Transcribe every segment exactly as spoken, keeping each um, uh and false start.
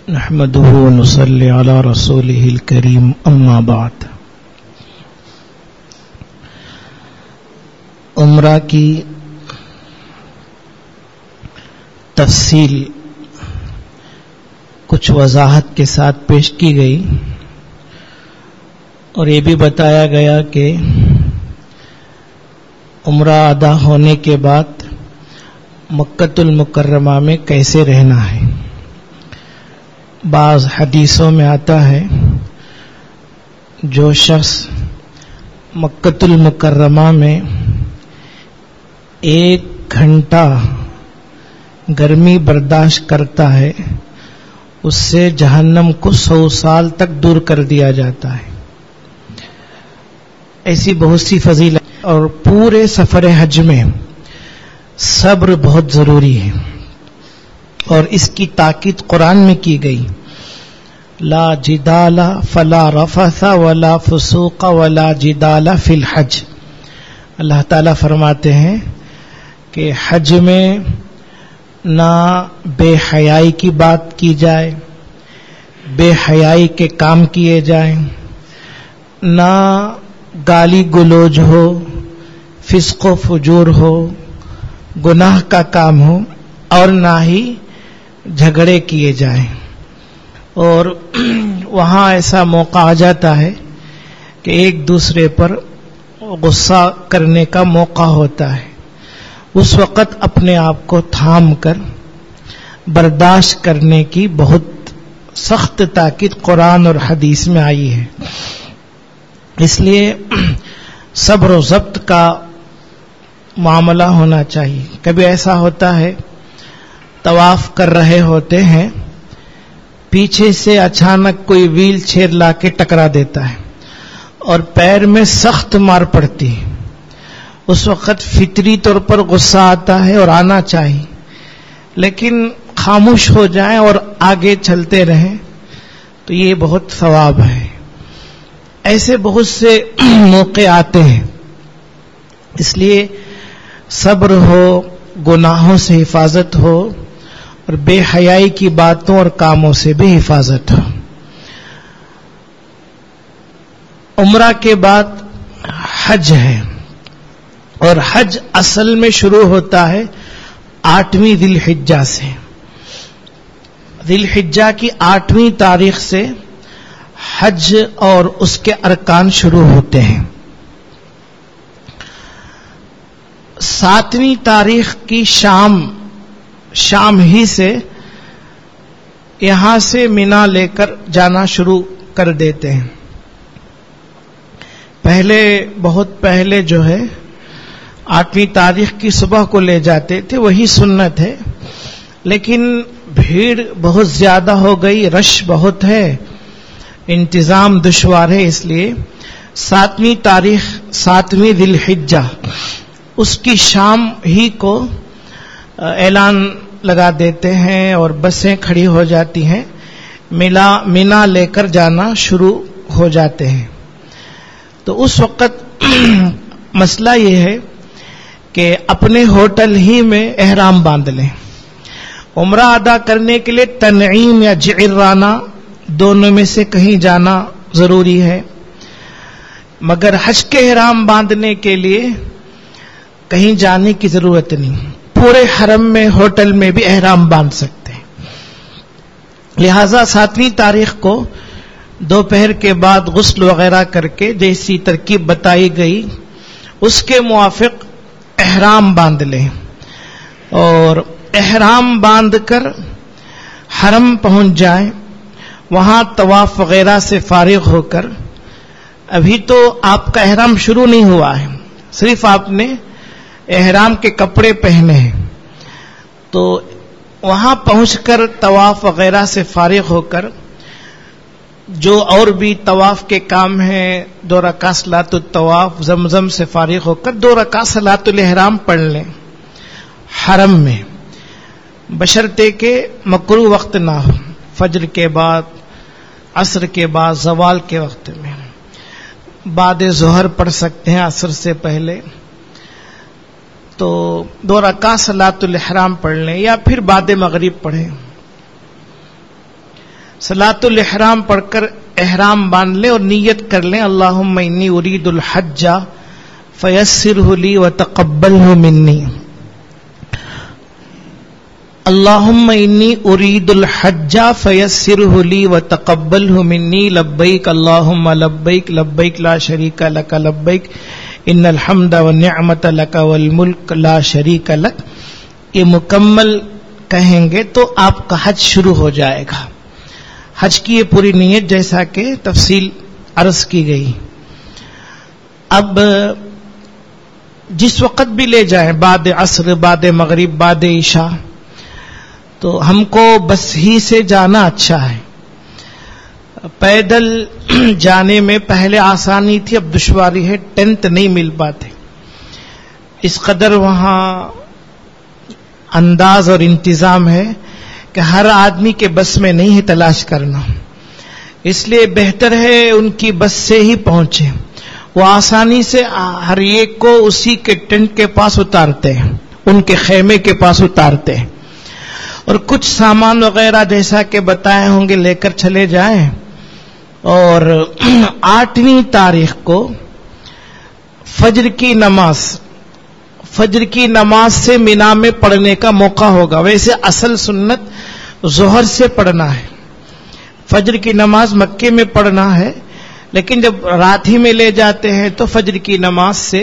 نحمده ونصلي على رسوله الكريم اما بعد. عمرہ کی تفصیل کچھ وضاحت کے ساتھ پیش کی گئی اور یہ بھی بتایا گیا کہ عمرہ ادا ہونے کے بعد مکۃ المکرمہ میں کیسے رہنا ہے. بعض حدیثوں میں آتا ہے جو شخص مکۃ المکرمہ میں ایک گھنٹہ گرمی برداشت کرتا ہے اس سے جہنم کو سو سال تک دور کر دیا جاتا ہے. ایسی بہت سی فضیلت اور پورے سفر حج میں صبر بہت ضروری ہے اور اس کی تاکید قرآن میں کی گئی. لا جدال فلا رفث ولا فسوق ولا جدال فی الحج. اللہ تعالیٰ فرماتے ہیں کہ حج میں نہ بے حیائی کی بات کی جائے، بے حیائی کے کام کیے جائیں، نہ گالی گلوچ ہو، فسق و فجور ہو، گناہ کا کام ہو، اور نہ ہی جھگڑے کیے جائیں. اور وہاں ایسا موقع آ جاتا ہے کہ ایک دوسرے پر غصہ کرنے کا موقع ہوتا ہے. اس وقت اپنے آپ کو تھام کر برداشت کرنے کی بہت سخت تاکید قرآن اور حدیث میں آئی ہے. اس لیے صبر و ضبط کا معاملہ ہونا چاہیے. کبھی ایسا ہوتا ہے طواف کر رہے ہوتے ہیں، پیچھے سے اچانک کوئی ویل چیئر لا کے ٹکرا دیتا ہے اور پیر میں سخت مار پڑتی ہے. اس وقت فطری طور پر غصہ آتا ہے اور آنا چاہیے، لیکن خاموش ہو جائیں اور آگے چلتے رہیں تو یہ بہت ثواب ہے. ایسے بہت سے موقع آتے ہیں، اس لیے صبر ہو، گناہوں سے حفاظت ہو اور بے حیائی کی باتوں اور کاموں سے بھی حفاظت ہو. عمرہ کے بعد حج ہے اور حج اصل میں شروع ہوتا ہے آٹھویں ذی الحجہ سے. ذی الحجہ کی آٹھویں تاریخ سے حج اور اس کے ارکان شروع ہوتے ہیں. ساتویں تاریخ کی شام شام ہی سے یہاں سے مینا لے کر جانا شروع کر دیتے ہیں. پہلے بہت پہلے جو ہے آٹھویں تاریخ کی صبح کو لے جاتے تھے، وہی سنت ہے، لیکن بھیڑ بہت زیادہ ہو گئی، رش بہت ہے، انتظام دشوار ہے، اس لیے ساتویں تاریخ ساتویں ذی الحجہ اس کی شام ہی کو اعلان لگا دیتے ہیں اور بسیں کھڑی ہو جاتی ہیں، مینا مینا لے کر جانا شروع ہو جاتے ہیں. تو اس وقت مسئلہ یہ ہے کہ اپنے ہوٹل ہی میں احرام باندھ لیں. عمرہ ادا کرنے کے لیے تنعیم یا جعرانہ دونوں میں سے کہیں جانا ضروری ہے، مگر حج کے احرام باندھنے کے لیے کہیں جانے کی ضرورت نہیں. پورے حرم میں ہوٹل میں بھی احرام باندھ سکتے ہیں. لہذا ساتویں تاریخ کو دوپہر کے بعد غسل وغیرہ کر کے جیسی ترکیب بتائی گئی اس کے موافق احرام باندھ لیں اور احرام باندھ کر حرم پہنچ جائیں. وہاں طواف وغیرہ سے فارغ ہو کر، ابھی تو آپ کا احرام شروع نہیں ہوا ہے، صرف آپ نے احرام کے کپڑے پہنے ہیں، تو وہاں پہنچ کر طواف وغیرہ سے فارغ ہو کر جو اور بھی طواف کے کام ہیں، دو رکعت صلاۃ الطواف، زمزم سے فارغ ہو کر دو رکعت صلاۃ الاحرام پڑھ لیں حرم میں، بشرطے کہ مکروہ وقت نہ ہو، فجر کے بعد، عصر کے بعد، زوال کے وقت میں. بعد ظہر پڑھ سکتے ہیں عصر سے پہلے، تو دو رکعت صلاۃ الاحرام پڑھ لیں یا پھر بعد مغرب پڑھیں. صلاۃ الاحرام پڑھ کر احرام باندھ لیں اور نیت کر لیں اللہم انی ارید الحج فیسرہ لی وتقبلہ منی. اللہم انی ارید الحج فیسرہ لی وتقبلہ منی لبیک اللہم لبیک لبیک لا شریک لک لبیک ان الحمد والنعمت لک والملک لا شریک لک. یہ مکمل کہیں گے تو آپ کا حج شروع ہو جائے گا. حج کی یہ پوری نیت جیسا کہ تفصیل عرض کی گئی. اب جس وقت بھی لے جائیں بعد عصر بعد مغرب بعد عشاء تو ہم کو بس ہی سے جانا اچھا ہے. پیدل جانے میں پہلے آسانی تھی اب دشواری ہے. ٹینٹ نہیں مل پاتے. اس قدر وہاں انداز اور انتظام ہے کہ ہر آدمی کے بس میں نہیں ہے تلاش کرنا. اس لیے بہتر ہے ان کی بس سے ہی پہنچے. وہ آسانی سے ہر ایک کو اسی کے ٹینٹ کے پاس اتارتے ہیں, ان کے خیمے کے پاس اتارتے ہیں, اور کچھ سامان وغیرہ جیسا کہ بتائے ہوں گے لے کر چلے جائیں. اور آٹھویں تاریخ کو فجر کی نماز فجر کی نماز سے مینا میں پڑھنے کا موقع ہوگا. ویسے اصل سنت ظہر سے پڑھنا ہے, فجر کی نماز مکے میں پڑھنا ہے, لیکن جب رات ہی میں لے جاتے ہیں تو فجر کی نماز سے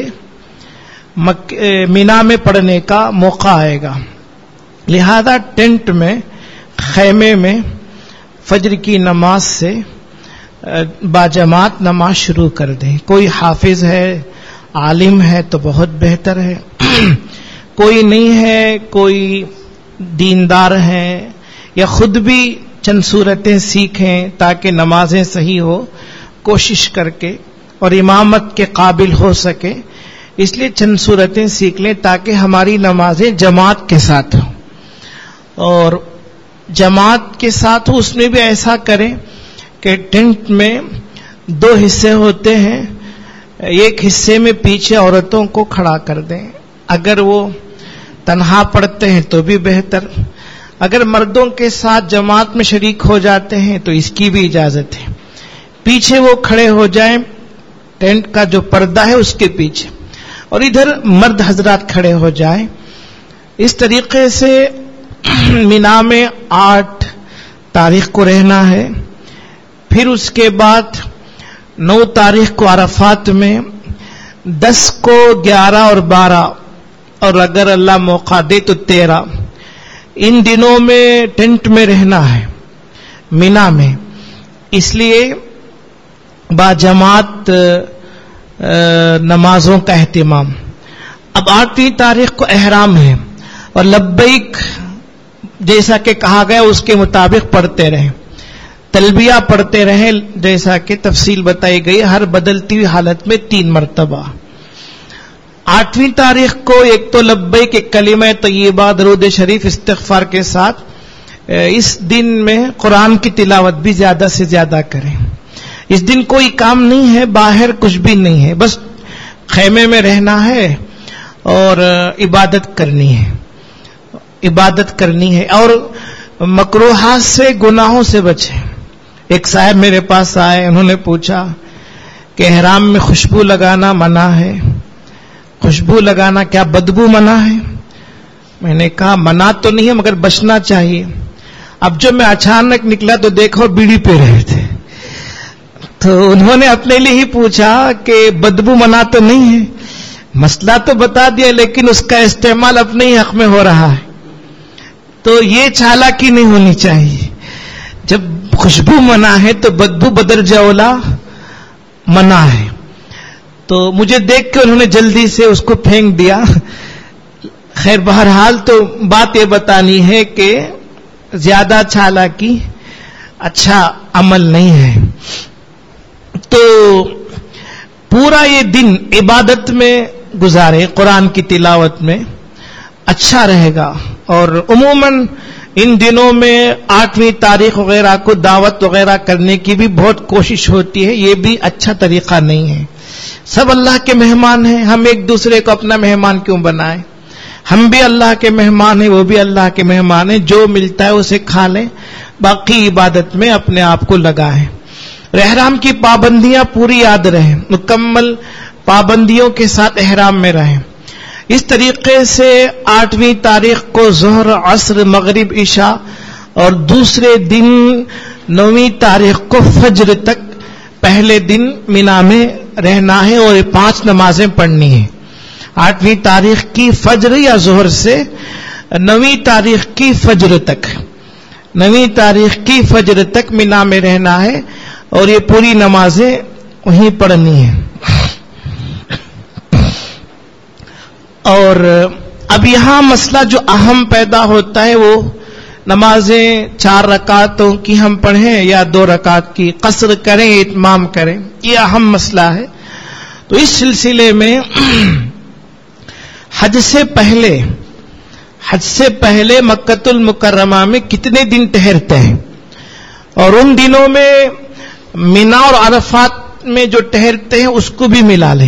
مینا میں پڑھنے کا موقع آئے گا. لہذا ٹینٹ میں خیمے میں فجر کی نماز سے باجماعت نماز شروع کر دیں. کوئی حافظ ہے عالم ہے تو بہت بہتر ہے, کوئی نہیں ہے کوئی دیندار ہے یا خود بھی چند صورتیں سیکھیں تاکہ نمازیں صحیح ہو کوشش کر کے اور امامت کے قابل ہو سکے, اس لیے چند صورتیں سیکھ لیں تاکہ ہماری نمازیں جماعت کے ساتھ ہوں. اور جماعت کے ساتھ ہو اس میں بھی ایسا کریں کہ ٹینٹ میں دو حصے ہوتے ہیں, ایک حصے میں پیچھے عورتوں کو کھڑا کر دیں. اگر وہ تنہا پڑھتے ہیں تو بھی بہتر, اگر مردوں کے ساتھ جماعت میں شریک ہو جاتے ہیں تو اس کی بھی اجازت ہے. پیچھے وہ کھڑے ہو جائیں ٹینٹ کا جو پردہ ہے اس کے پیچھے, اور ادھر مرد حضرات کھڑے ہو جائیں. اس طریقے سے مینا میں آٹھ تاریخ کو رہنا ہے. پھر اس کے بعد نو تاریخ کو عرفات میں, دس کو گیارہ اور بارہ, اور اگر اللہ موقع دے تو تیرہ, ان دنوں میں ٹینٹ میں رہنا ہے مینا میں. اس لیے باجماعت نمازوں کا اہتمام. اب آٹھویں تاریخ کو احرام ہے اور لبیک جیسا کہ کہا گیا اس کے مطابق پڑھتے رہیں, تلبیہ پڑھتے رہیں جیسا کہ تفصیل بتائی گئی ہر بدلتی ہوئی حالت میں تین مرتبہ. آٹھویں تاریخ کو ایک تو لبیک ایک کلمہ طیبہ درود شریف استغفار کے ساتھ اس دن میں قرآن کی تلاوت بھی زیادہ سے زیادہ کریں. اس دن کوئی کام نہیں ہے, باہر کچھ بھی نہیں ہے, بس خیمے میں رہنا ہے اور عبادت کرنی ہے عبادت کرنی ہے اور مکروہات سے گناہوں سے بچیں. ایک صاحب میرے پاس آئے, انہوں نے پوچھا کہ احرام میں خوشبو لگانا منع ہے, خوشبو لگانا کیا بدبو منع ہے؟ میں نے کہا منع تو نہیں ہے مگر بچنا چاہیے. اب جو میں اچانک نکلا تو دیکھو بیڑی پہ رہے تھے, تو انہوں نے اپنے لیے ہی پوچھا کہ بدبو منع تو نہیں ہے. مسئلہ تو بتا دیا لیکن اس کا استعمال اپنے ہی حق میں ہو رہا ہے. تو یہ چالاکی نہیں ہونی چاہیے. جب خوشبو منع ہے تو بدبو بدرجہ اولا منع ہے. تو مجھے دیکھ کے انہوں نے جلدی سے اس کو پھینک دیا. خیر بہرحال تو بات یہ بتانی ہے کہ زیادہ چالاکی اچھا عمل نہیں ہے. تو پورا یہ دن عبادت میں گزارے, قرآن کی تلاوت میں, اچھا رہے گا. اور عموماً ان دنوں میں آٹھویں تاریخ وغیرہ کو دعوت وغیرہ کرنے کی بھی بہت کوشش ہوتی ہے, یہ بھی اچھا طریقہ نہیں ہے. سب اللہ کے مہمان ہیں, ہم ایک دوسرے کو اپنا مہمان کیوں بنائیں؟ ہم بھی اللہ کے مہمان ہیں، وہ بھی اللہ کے مہمان ہیں، جو ملتا ہے اسے کھا لیں، باقی عبادت میں اپنے آپ کو لگائیں۔ احرام کی پابندیاں پوری یاد رہیں، مکمل پابندیوں کے ساتھ احرام میں رہیں۔ اس طریقے سے آٹھویں تاریخ کو ظہر، عصر، مغرب، عشاء اور دوسرے دن نویں تاریخ کو فجر تک پہلے دن مینا میں رہنا ہے اور یہ پانچ نمازیں پڑھنی ہیں۔ آٹھویں تاریخ کی فجر یا ظہر سے نویں تاریخ کی فجر تک نویں تاریخ کی فجر تک مینا میں رہنا ہے اور یہ پوری نمازیں وہیں پڑھنی ہیں۔ اور اب یہاں مسئلہ جو اہم پیدا ہوتا ہے وہ نمازیں چار رکعتوں کی ہم پڑھیں یا دو رکعت کی، قصر کریں، اتمام کریں، یہ اہم مسئلہ ہے۔ تو اس سلسلے میں حج سے پہلے حج سے پہلے مکۃ المکرمہ میں کتنے دن ٹھہرتے ہیں، اور ان دنوں میں مینا اور عرفات میں جو ٹھہرتے ہیں اس کو بھی ملا لیں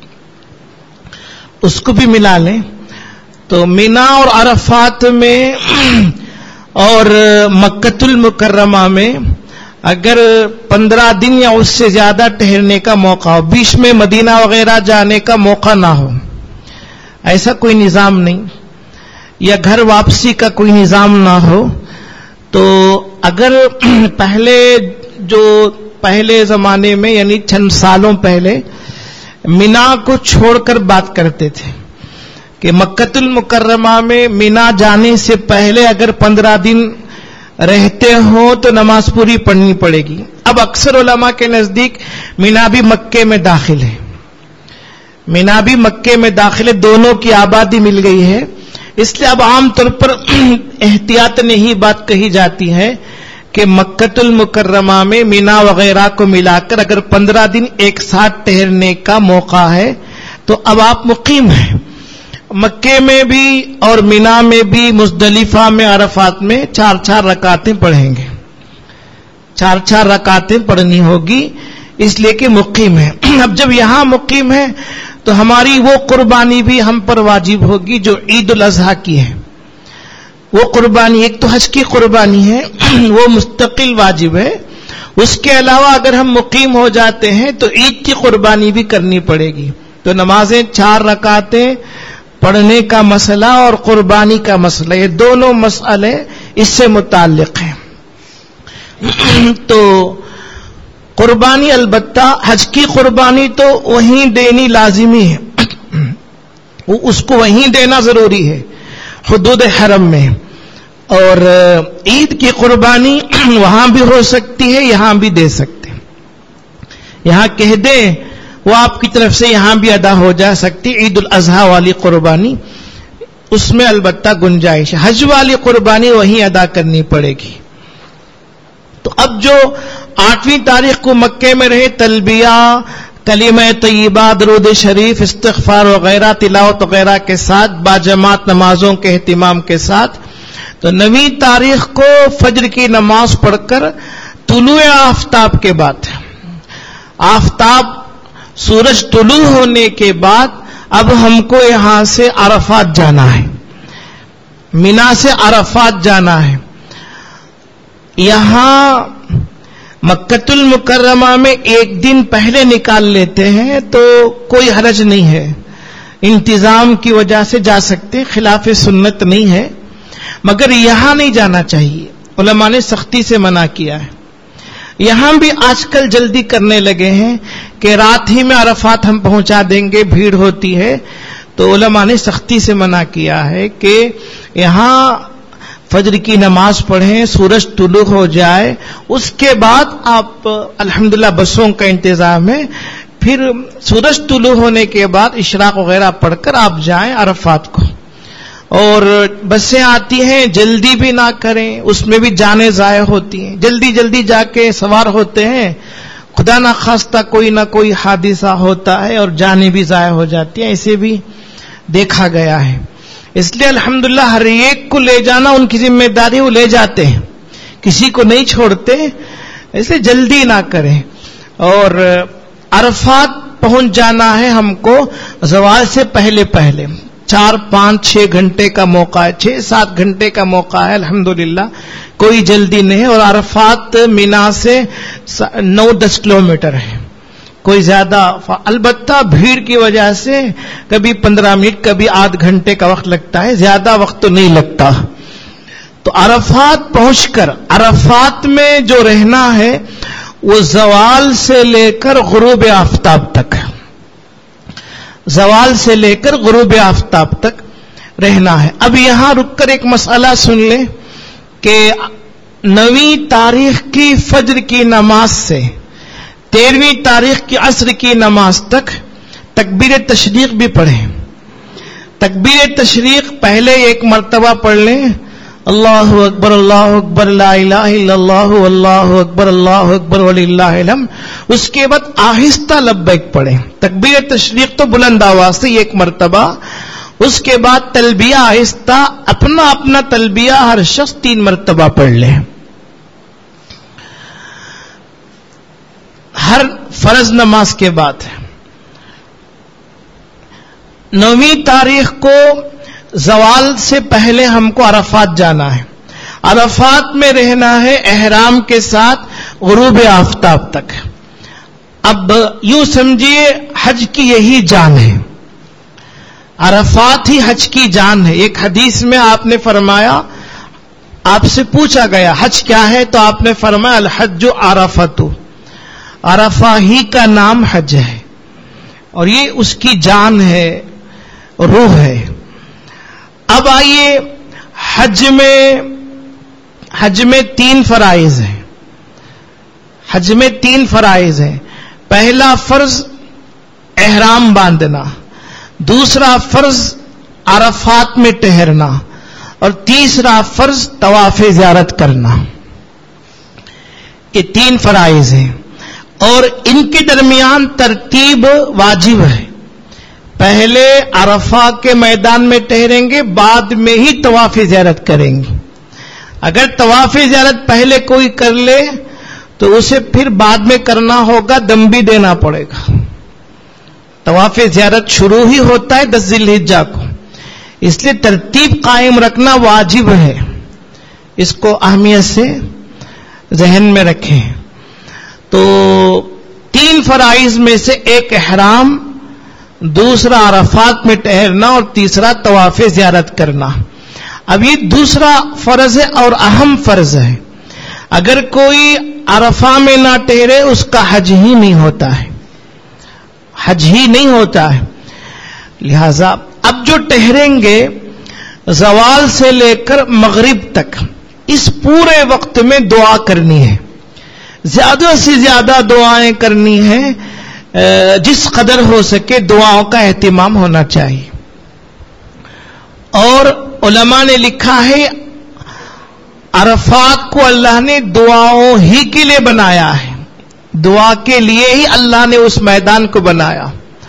اس کو بھی ملا لیں تو مینا اور عرفات میں اور مکۃ المکرمہ میں اگر پندرہ دن یا اس سے زیادہ ٹھہرنے کا موقع ہو، بیچ میں مدینہ وغیرہ جانے کا موقع نہ ہو، ایسا کوئی نظام نہیں، یا گھر واپسی کا کوئی نظام نہ ہو، تو اگر پہلے جو پہلے زمانے میں یعنی چند سالوں پہلے مینا کو چھوڑ کر بات کرتے تھے کہ مکۃ المکرمہ میں مینا جانے سے پہلے اگر پندرہ دن رہتے ہوں تو نماز پوری پڑھنی پڑے گی۔ اب اکثر علماء کے نزدیک مینا بھی مکے میں داخل ہے مینا بھی مکے میں داخل ہے دونوں کی آبادی مل گئی ہے، اس لیے اب عام طور پر احتیاط نے ہی بات کہی جاتی ہے کہ مکۃ المکرمہ میں مینا وغیرہ کو ملا کر اگر پندرہ دن ایک ساتھ ٹھہرنے کا موقع ہے تو اب آپ مقیم ہیں، مکے میں بھی اور مینا میں بھی، مزدلفہ میں، عرفات میں چار چار رکعتیں پڑھیں گے، چار چار رکعتیں پڑھنی ہوگی، اس لیے کہ مقیم ہے۔ اب جب یہاں مقیم ہے تو ہماری وہ قربانی بھی ہم پر واجب ہوگی جو عید الاضحیٰ کی ہے، وہ قربانی ایک تو حج کی قربانی ہے، وہ مستقل واجب ہے، اس کے علاوہ اگر ہم مقیم ہو جاتے ہیں تو عید کی قربانی بھی کرنی پڑے گی۔ تو نمازیں چار رکعتیں پڑھنے کا مسئلہ اور قربانی کا مسئلہ، یہ دونوں مسئلے اس سے متعلق ہیں۔ تو قربانی البتہ حج کی قربانی تو وہیں دینی لازمی ہے، اس کو وہیں دینا ضروری ہے حدود حرم میں، اور عید کی قربانی وہاں بھی ہو سکتی ہے، یہاں بھی دے سکتے ہیں، یہاں کہہ دیں وہ آپ کی طرف سے یہاں بھی ادا ہو جا سکتی، عید الاضحیٰ والی قربانی اس میں البتہ گنجائش ہے، حج والی قربانی وہیں ادا کرنی پڑے گی۔ تو اب جو آٹھویں تاریخ کو مکے میں رہے، تلبیہ، کلمہ طیبہ، درود شریف، استغفار وغیرہ، تلاوت وغیرہ کے ساتھ باجماعت نمازوں کے اہتمام کے ساتھ، تو نویں تاریخ کو فجر کی نماز پڑھ کر طلوع آفتاب کے بعد، آفتاب سورج طلوع ہونے کے بعد اب ہم کو یہاں سے عرفات جانا ہے، مینا سے عرفات جانا ہے۔ یہاں مکۃ المکرمہ میں ایک دن پہلے نکال لیتے ہیں تو کوئی حرج نہیں ہے، انتظام کی وجہ سے جا سکتے، خلاف سنت نہیں ہے، مگر یہاں نہیں جانا چاہیے، علماء نے سختی سے منع کیا ہے۔ یہاں بھی آج کل جلدی کرنے لگے ہیں کہ رات ہی میں عرفات ہم پہنچا دیں گے، بھیڑ ہوتی ہے، تو علماء نے سختی سے منع کیا ہے کہ یہاں فجر کی نماز پڑھیں، سورج طلوع ہو جائے، اس کے بعد آپ الحمدللہ بسوں کا انتظام ہے، پھر سورج طلوع ہونے کے بعد اشراق وغیرہ پڑھ کر آپ جائیں عرفات کو۔ اور بسیں آتی ہیں، جلدی بھی نہ کریں، اس میں بھی جانیں ضائع ہوتی ہیں، جلدی جلدی جا کے سوار ہوتے ہیں، خدا نہ خواستہ کوئی نہ کوئی حادثہ ہوتا ہے اور جانیں بھی ضائع ہو جاتی ہیں، اسے بھی دیکھا گیا ہے۔ اس لیے الحمدللہ ہر ایک کو لے جانا ان کی ذمہ داری، وہ لے جاتے ہیں، کسی کو نہیں چھوڑتے، اس لیے جلدی نہ کریں۔ اور عرفات پہنچ جانا ہے ہم کو زوال سے پہلے پہلے، چار پانچ چھ گھنٹے کا موقع ہے، چھ سات گھنٹے کا موقع ہے، الحمدللہ کوئی جلدی نہیں ہے. اور عرفات مینا سے نو دس کلومیٹر ہے، کوئی زیادہ. البتہ بھیڑ کی وجہ سے کبھی پندرہ منٹ کبھی آدھ گھنٹے کا وقت لگتا ہے، زیادہ وقت تو نہیں لگتا. تو عرفات پہنچ کر عرفات میں جو رہنا ہے وہ زوال سے لے کر غروب آفتاب تک، زوال سے لے کر غروب آفتاب تک رہنا ہے. اب یہاں رک کر ایک مسئلہ سن لیں کہ نویں تاریخ کی فجر کی نماز سے تیرہویں تاریخ کی عصر کی نماز تک تکبیر تشریق بھی پڑھیں. تکبیر تشریق پہلے ایک مرتبہ پڑھ لیں، اللہ اکبر اللہ اکبر لا الہ الا اللہ اللہ اکبر اللہ اکبر وللہ الحمد. اس کے بعد آہستہ لبیک پڑھیں. تکبیر تشریق تو بلند آواز سے ایک مرتبہ، اس کے بعد تلبیہ آہستہ اپنا اپنا تلبیہ ہر شخص تین مرتبہ پڑھ لیں. ہر فرض نماز کے بعد. نویں تاریخ کو زوال سے پہلے ہم کو عرفات جانا ہے، عرفات میں رہنا ہے احرام کے ساتھ غروب آفتاب تک. اب یوں سمجھیے حج کی یہی جان ہے، عرفات ہی حج کی جان ہے. ایک حدیث میں آپ نے فرمایا، آپ سے پوچھا گیا حج کیا ہے تو آپ نے فرمایا الحج عرفۃ، عرفہ ہی کا نام حج ہے اور یہ اس کی جان ہے، روح ہے. اب آئیے حج میں حج میں تین فرائض ہیں، حج میں تین فرائض ہیں. پہلا فرض احرام باندھنا، دوسرا فرض عرفات میں ٹہرنا اور تیسرا فرض طواف زیارت کرنا. یہ تین فرائض ہیں اور ان کے درمیان ترتیب واجب ہے. پہلے عرفہ کے میدان میں ٹہریں گے، بعد میں ہی طواف زیارت کریں گے. اگر طواف زیارت پہلے کوئی کر لے تو اسے پھر بعد میں کرنا ہوگا، دم بھی دینا پڑے گا. طواف زیارت شروع ہی ہوتا ہے دس ذی الحجہ کو، اس لیے ترتیب قائم رکھنا واجب ہے. اس کو اہمیت سے ذہن میں رکھیں. تو تین فرائض میں سے ایک احرام، دوسرا عرفات میں ٹہرنا اور تیسرا طواف زیارت کرنا. اب یہ دوسرا فرض ہے اور اہم فرض ہے. اگر کوئی عرفہ میں نہ ٹہرے اس کا حج ہی نہیں ہوتا ہے، حج ہی نہیں ہوتا ہے. لہذا اب جو ٹہریں گے زوال سے لے کر مغرب تک، اس پورے وقت میں دعا کرنی ہے، زیادہ سے زیادہ دعائیں کرنی ہیں، جس قدر ہو سکے دعاؤں کا اہتمام ہونا چاہیے. اور علماء نے لکھا ہے عرفات کو اللہ نے دعاؤں ہی کے لیے بنایا ہے، دعا کے لیے ہی اللہ نے اس میدان کو بنایا.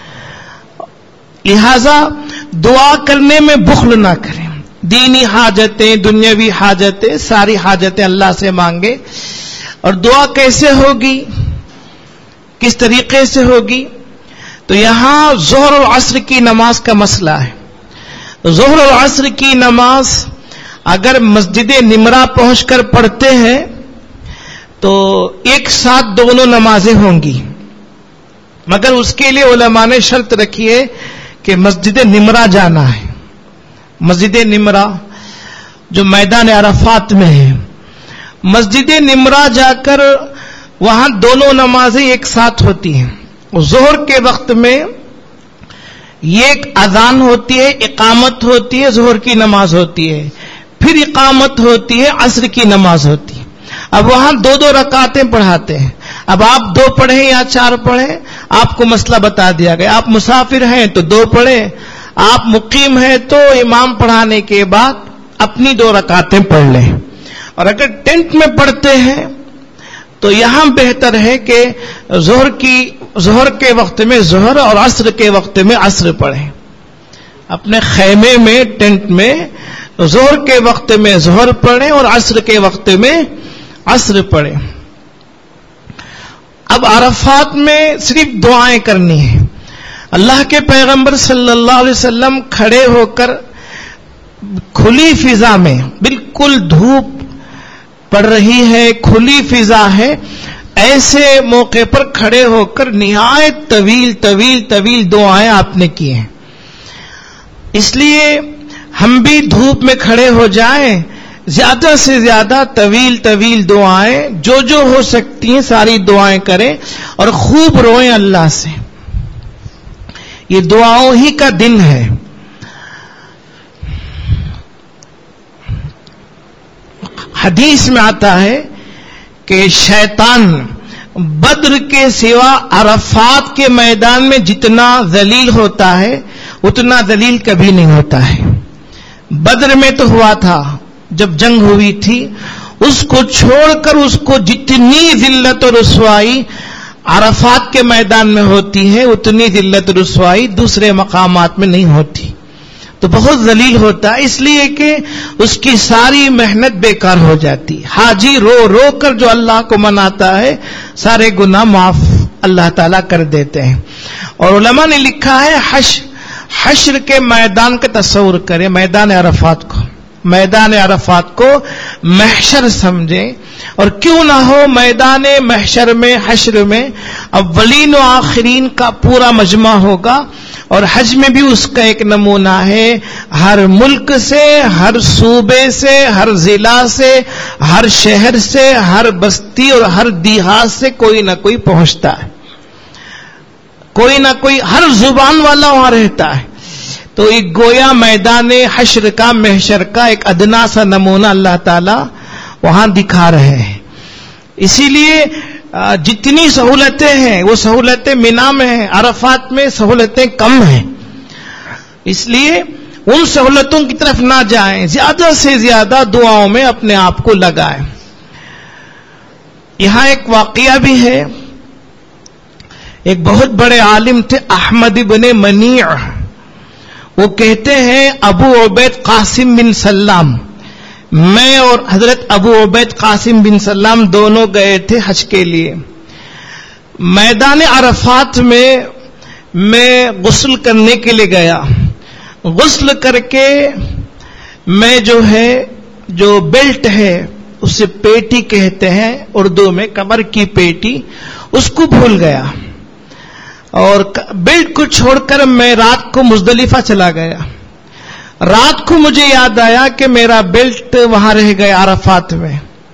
لہذا دعا کرنے میں بخل نہ کریں. دینی حاجتیں، دنیاوی حاجتیں، ساری حاجتیں اللہ سے مانگے. اور دعا کیسے ہوگی، کس طریقے سے ہوگی؟ تو یہاں ظہر اور عصر کی نماز کا مسئلہ ہے. ظہر اور عصر کی نماز اگر مسجد نمرہ پہنچ کر پڑھتے ہیں تو ایک ساتھ دونوں نمازیں ہوں گی، مگر اس کے لیے علماء نے شرط رکھی ہے کہ مسجد نمرہ جانا ہے. مسجد نمرہ جو میدان عرفات میں ہے، مسجد نمرہ جا کر وہاں دونوں نمازیں ایک ساتھ ہوتی ہیں. ظہر کے وقت میں یہ ایک اذان ہوتی ہے، اقامت ہوتی ہے، ظہر کی نماز ہوتی ہے، پھر اقامت ہوتی ہے، عصر کی نماز ہوتی ہے. اب وہاں دو دو رکعتیں پڑھاتے ہیں. اب آپ دو پڑھیں یا چار پڑھیں آپ کو مسئلہ بتا دیا گیا. آپ مسافر ہیں تو دو پڑھیں، آپ مقیم ہیں تو امام پڑھانے کے بعد اپنی دو رکعتیں پڑھ لیں. اور اگر ٹینٹ میں پڑھتے ہیں تو یہاں بہتر ہے کہ ظہر کی ظہر کے وقت میں ظہر اور عصر کے وقت میں عصر پڑھیں. اپنے خیمے میں، ٹینٹ میں ظہر کے وقت میں ظہر پڑھیں اور عصر کے وقت میں عصر پڑھیں. اب عرفات میں صرف دعائیں کرنی ہیں. اللہ کے پیغمبر صلی اللہ علیہ وسلم کھڑے ہو کر کھلی فضا میں، بالکل دھوپ پڑ رہی ہے، کھلی فضا ہے، ایسے موقع پر کھڑے ہو کر نہایت طویل طویل طویل دعائیں آپ نے کی ہیں. اس لیے ہم بھی دھوپ میں کھڑے ہو جائیں، زیادہ سے زیادہ طویل طویل دعائیں جو جو ہو سکتی ہیں ساری دعائیں کریں اور خوب روئیں اللہ سے. یہ دعاؤں ہی کا دن ہے. حدیث میں آتا ہے کہ شیطان بدر کے سوا عرفات کے میدان میں جتنا ذلیل ہوتا ہے اتنا ذلیل کبھی نہیں ہوتا ہے. بدر میں تو ہوا تھا جب جنگ ہوئی تھی، اس کو چھوڑ کر اس کو جتنی ذلت و رسوائی عرفات کے میدان میں ہوتی ہے اتنی ذلت و رسوائی دوسرے مقامات میں نہیں ہوتی. تو بہت ذلیل ہوتا ہے، اس لیے کہ اس کی ساری محنت بیکار ہو جاتی. حاجی رو رو کر جو اللہ کو مناتا ہے سارے گناہ معاف اللہ تعالیٰ کر دیتے ہیں. اور علماء نے لکھا ہے حشر حشر کے میدان کا تصور کریں، میدان عرفات کو میدان عرفات کو محشر سمجھیں. اور کیوں نہ ہو میدان محشر میں حشر میں اولین و آخرین کا پورا مجمع ہوگا، اور حج میں بھی اس کا ایک نمونہ ہے. ہر ملک سے، ہر صوبے سے، ہر ضلع سے، ہر شہر سے، ہر بستی اور ہر دیہات سے کوئی نہ کوئی پہنچتا ہے، کوئی نہ کوئی ہر زبان والا وہاں رہتا ہے. تو ایک گویا میدان حشر کا محشر کا ایک ادنا سا نمونہ اللہ تعالی وہاں دکھا رہے ہیں. اسی لیے جتنی سہولتیں ہیں وہ سہولتیں مینا میں ہیں، عرفات میں سہولتیں کم ہیں. اس لیے ان سہولتوں کی طرف نہ جائیں، زیادہ سے زیادہ دعاؤں میں اپنے آپ کو لگائیں. یہاں ایک واقعہ بھی ہے. ایک بہت بڑے عالم تھے احمد بن منیع. وہ کہتے ہیں ابو عبید قاسم بن سلام، میں اور حضرت ابو عبید قاسم بن سلام دونوں گئے تھے حج کے لیے. میدان عرفات میں میں غسل کرنے کے لیے گیا. غسل کر کے میں جو ہے جو بیلٹ ہے اسے پیٹی کہتے ہیں اردو میں، کمر کی پیٹی، اس کو بھول گیا. اور بیلٹ کو چھوڑ کر میں رات کو مزدلفہ چلا گیا. رات کو مجھے یاد آیا کہ میرا بیلٹ وہاں رہ گیا عرفات میں.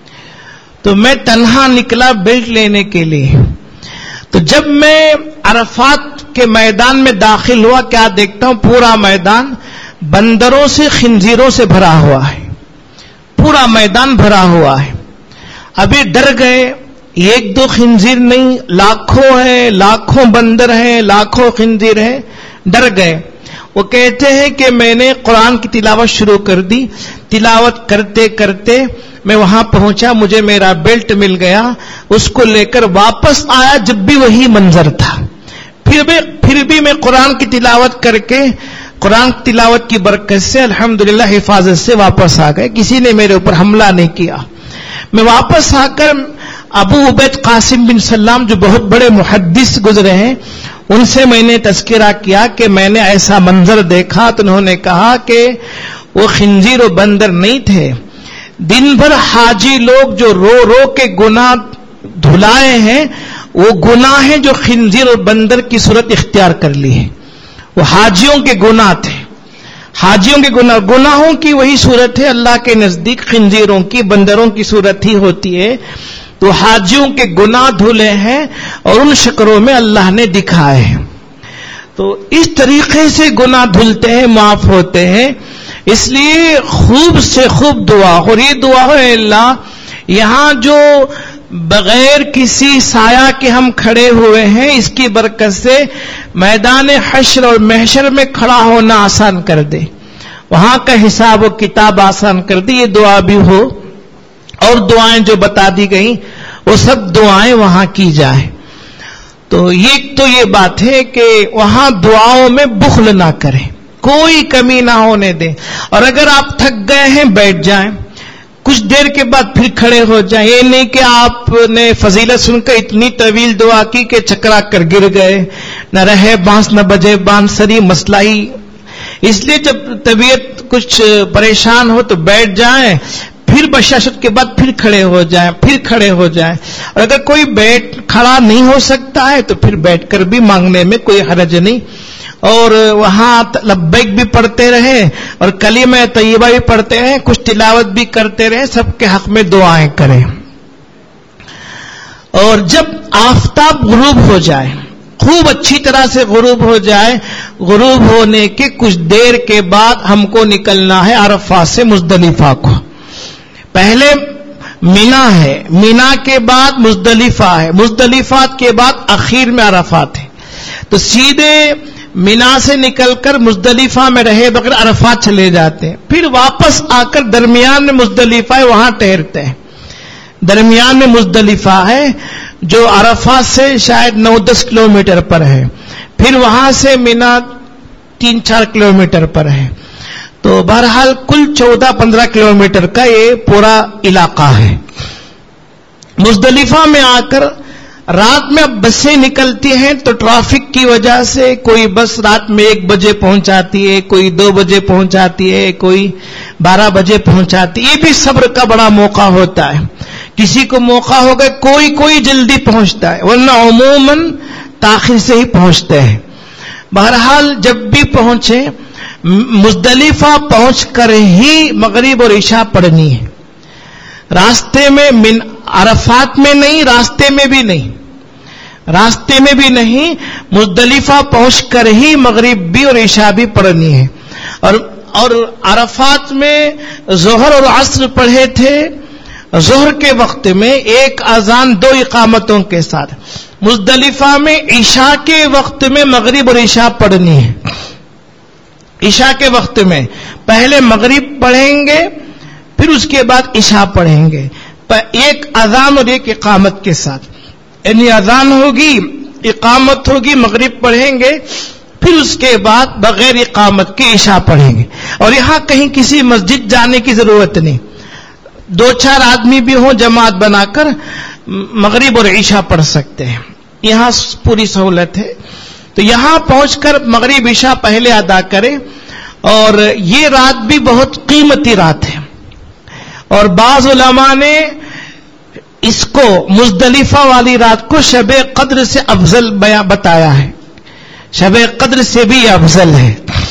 تو میں تنہا نکلا بیلٹ لینے کے لیے. تو جب میں عرفات کے میدان میں داخل ہوا، کیا دیکھتا ہوں پورا میدان بندروں سے، خنزیروں سے بھرا ہوا ہے. پورا میدان بھرا ہوا ہے. ابھی ڈر گئے، ایک دو خنزیر نہیں، لاکھوں ہیں، لاکھوں بندر ہیں، لاکھوں خنزیر ہیں. ڈر گئے. وہ کہتے ہیں کہ میں نے قرآن کی تلاوت شروع کر دی. تلاوت کرتے کرتے میں وہاں پہنچا، مجھے میرا بیلٹ مل گیا. اس کو لے کر واپس آیا، جب بھی وہی منظر تھا. پھر بھی پھر بھی میں قرآن کی تلاوت کر کے قرآن کی تلاوت کی برکت سے الحمدللہ حفاظت سے واپس آ گئے. کسی نے میرے اوپر حملہ نہیں کیا. میں واپس آ کر ابو عبید قاسم بن سلام جو بہت بڑے محدث گزرے ہیں ان سے میں نے تذکرہ کیا کہ میں نے ایسا منظر دیکھا. تو انہوں نے کہا کہ وہ خنزیر و بندر نہیں تھے. دن بھر حاجی لوگ جو رو رو کے گناہ دھلائے ہیں وہ گناہ ہیں جو خنزیر اور بندر کی صورت اختیار کر لی ہے. وہ حاجیوں کے گناہ تھے. حاجیوں کے گناہ گناہوں کی وہی صورت ہے اللہ کے نزدیک خنزیروں کی، بندروں کی صورت ہی ہوتی ہے. تو حاجیوں کے گناہ دھلے ہیں اور ان شکلوں میں اللہ نے دکھائے ہیں. تو اس طریقے سے گناہ دھلتے ہیں، معاف ہوتے ہیں. اس لیے خوب سے خوب دعا. اور یہ دعا ہے اللہ یہاں جو بغیر کسی سایہ کے ہم کھڑے ہوئے ہیں اس کی برکت سے میدان حشر اور محشر میں کھڑا ہونا آسان کر دے، وہاں کا حساب و کتاب آسان کر دے. یہ دعا بھی ہو اور دعائیں جو بتا دی گئیں وہ سب دعائیں وہاں کی جائیں. تو یہ تو یہ بات ہے کہ وہاں دعاؤں میں بخل نہ کریں، کوئی کمی نہ ہونے دیں. اور اگر آپ تھک گئے ہیں بیٹھ جائیں، کچھ دیر کے بعد پھر کھڑے ہو جائیں. یہ نہیں کہ آپ نے فضیلت سن کر اتنی طویل دعا کی کہ چکرا کر گر گئے, نہ رہے بانس نہ بجے بانسری, مسئلہ ہی. اس لیے جب طبیعت کچھ پریشان ہو تو بیٹھ جائیں, پھر بشاشت کے بعد پھر کھڑے ہو جائیں, پھر کھڑے ہو جائیں. اور اگر کوئی بیٹھ کھڑا نہیں ہو سکتا ہے تو پھر بیٹھ کر بھی مانگنے میں کوئی حرج نہیں. اور وہاں لبیک بھی پڑھتے رہے اور کلمہ طیبہ بھی پڑھتے رہے, کچھ تلاوت بھی کرتے رہے, سب کے حق میں دعائیں کریں. اور جب آفتاب غروب ہو جائے, خوب اچھی طرح سے غروب ہو جائے, غروب ہونے کے کچھ دیر کے بعد ہم کو نکلنا ہے عرفات سے مزدلفہ کو. پہلے مینا ہے, مینا کے بعد مزدلفہ ہے, مزدلفات کے بعد اخیر میں عرفات ہے. تو سیدھے مینا سے نکل کر مزدلفہ میں رہے بغیر عرفات چلے جاتے ہیں, پھر واپس آ کر درمیان میں مزدلفہ ہے وہاں ٹھہرتے ہیں. درمیان میں مزدلفہ ہے جو عرفات سے شاید نو دس کلومیٹر پر ہے, پھر وہاں سے مینا تین چار کلومیٹر پر ہے. تو بہرحال کل چودہ پندرہ کلومیٹر کا یہ پورا علاقہ ہے. مزدلفہ میں آ کر رات میں اب بسیں نکلتی ہیں تو ٹریفک کی وجہ سے کوئی بس رات میں ایک بجے پہنچاتی ہے, کوئی دو بجے پہنچاتی ہے, کوئی بارہ بجے پہنچاتی ہے. یہ بھی صبر کا بڑا موقع ہوتا ہے. کسی کو موقع ہو گئے کوئی کوئی جلدی پہنچتا ہے, ورنہ عموماً تاخیر سے ہی پہنچتے ہیں. بہرحال جب بھی پہنچے مزدلفہ پہنچ کر ہی مغرب اور عشاء پڑھنی ہے. راستے میں من عرفات میں نہیں, راستے میں بھی نہیں, راستے میں بھی نہیں, مزدلفہ پہنچ کر ہی مغرب بھی اور عشاء بھی پڑھنی ہے. اور اور عرفات میں ظہر اور عصر پڑھے تھے. ظہر کے وقت میں ایک اذان دو اقامتوں کے ساتھ. مزدلفہ میں عشاء کے وقت میں مغرب اور عشاء پڑھنی ہے. عشاء کے وقت میں پہلے مغرب پڑھیں گے, پھر اس کے بعد عشاء پڑھیں گے, ایک اذان اور ایک اقامت کے ساتھ. یعنی اذان ہوگی, اقامت ہوگی, مغرب پڑھیں گے, پھر اس کے بعد بغیر اقامت کے عشاء پڑھیں گے. اور یہاں کہیں کسی مسجد جانے کی ضرورت نہیں, دو چار آدمی بھی ہوں جماعت بنا کر مغرب اور عشاء پڑھ سکتے ہیں. یہاں پوری سہولت ہے. تو یہاں پہنچ کر مغرب عشاء پہلے ادا کریں. اور یہ رات بھی بہت قیمتی رات ہے, اور بعض علماء نے اس کو مزدلفہ والی رات کو شب قدر سے افضل بیان بتایا ہے. شب قدر سے بھی افضل ہے.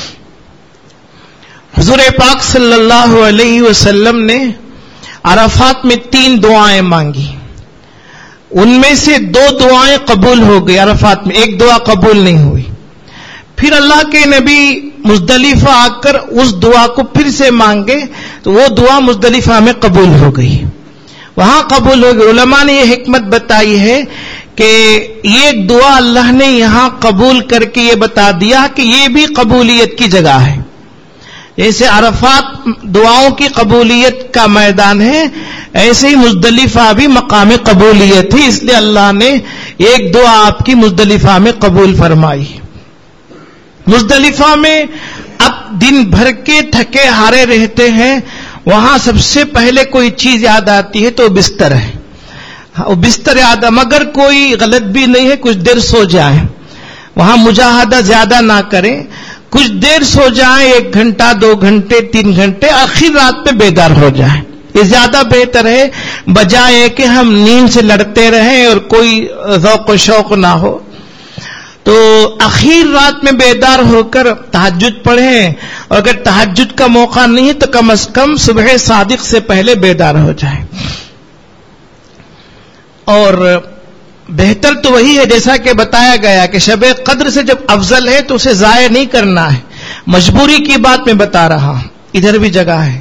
حضور پاک صلی اللہ علیہ وسلم نے عرفات میں تین دعائیں مانگی, ان میں سے دو دعائیں قبول ہو گئی عرفات میں, ایک دعا قبول نہیں ہوئی. پھر اللہ کے نبی مزدلفہ آ کر اس دعا کو پھر سے مانگے تو وہ دعا مزدلفہ میں قبول ہو گئی, وہاں قبول ہو گئی. علماء نے یہ حکمت بتائی ہے کہ یہ دعا اللہ نے یہاں قبول کر کے یہ بتا دیا کہ یہ بھی قبولیت کی جگہ ہے. جیسے عرفات دعاؤں کی قبولیت کا میدان ہے, ایسے ہی مزدلفہ بھی مقام قبولیت ہے. اس لیے اللہ نے ایک دعا آپ کی مزدلفہ میں قبول فرمائی. مزدلفہ میں اب دن بھر کے تھکے ہارے رہتے ہیں, وہاں سب سے پہلے کوئی چیز یاد آتی ہے تو بستر ہے. وہ بستر یاد, مگر کوئی غلط بھی نہیں ہے, کچھ دیر سو جائیں, وہاں مجاہدہ زیادہ نہ کریں, کچھ دیر سو جائیں, ایک گھنٹہ دو گھنٹے تین گھنٹے, آخر رات میں بیدار ہو جائیں. یہ زیادہ بہتر ہے بجائے کہ ہم نیند سے لڑتے رہیں اور کوئی ذوق و شوق نہ ہو. تو اخیر رات میں بیدار ہو کر تہجد پڑھیں, اور اگر تہجد کا موقع نہیں ہے تو کم از کم صبح صادق سے پہلے بیدار ہو جائیں. اور بہتر تو وہی ہے جیسا کہ بتایا گیا کہ شب قدر سے جب افضل ہے تو اسے ضائع نہیں کرنا ہے. مجبوری کی بات میں بتا رہا ہوں, ادھر بھی جگہ ہے.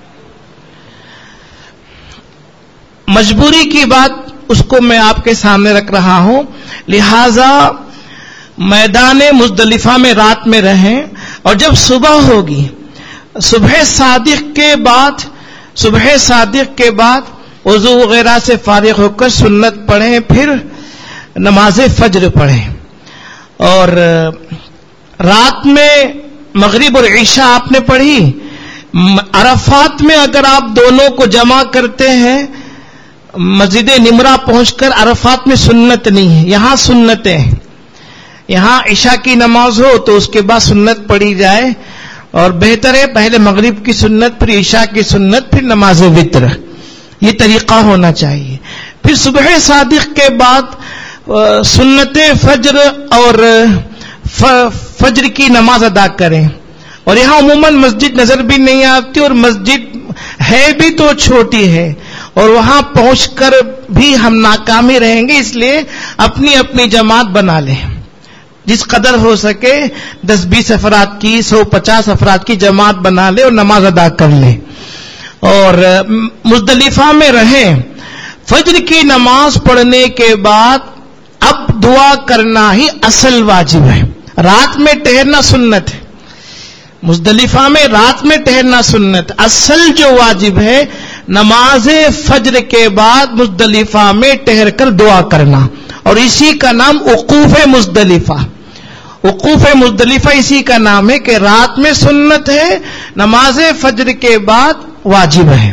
مجبوری کی بات اس کو میں آپ کے سامنے رکھ رہا ہوں. لہذا میدان مزدلفہ میں رات میں رہیں, اور جب صبح ہوگی صبح صادق کے بعد صبح صادق کے بعد وضو وغیرہ سے فارغ ہو کر سنت پڑھیں, پھر نماز فجر پڑھیں. اور رات میں مغرب اور عشاء آپ نے پڑھی, عرفات میں اگر آپ دونوں کو جمع کرتے ہیں، مسجد نمرہ پہنچ کر عرفات میں سنت نہیں ہے، یہاں سنتیں ہیں. یہاں عشاء کی نماز ہو تو اس کے بعد سنت پڑھی جائے، اور بہتر ہے پہلے مغرب کی سنت، پھر عشاء کی سنت، پھر نماز وتر. یہ طریقہ ہونا چاہیے. پھر صبح صادق کے بعد سنت فجر اور فجر کی نماز ادا کریں. اور یہاں عموماً مسجد نظر بھی نہیں آتی، اور مسجد ہے بھی تو چھوٹی ہے، اور وہاں پہنچ کر بھی ہم ناکامی رہیں گے. اس لیے اپنی اپنی جماعت بنا لیں، جس قدر ہو سکے دس بیس افراد کی، سو پچاس افراد کی جماعت بنا لے اور نماز ادا کر لے. اور مزدلفہ میں رہیں. فجر کی نماز پڑھنے کے بعد اب دعا کرنا ہی اصل واجب ہے. رات میں ٹہرنا سنت ہے، مزدلفہ میں رات میں ٹہرنا سنت. اصل جو واجب ہے نماز فجر کے بعد مزدلفہ میں ٹہر کر دعا کرنا، اور اسی کا نام وقوف مزدلفہ. وقوف مزدلفہ اسی کا نام ہے کہ رات میں سنت ہے، نماز فجر کے بعد واجب ہے.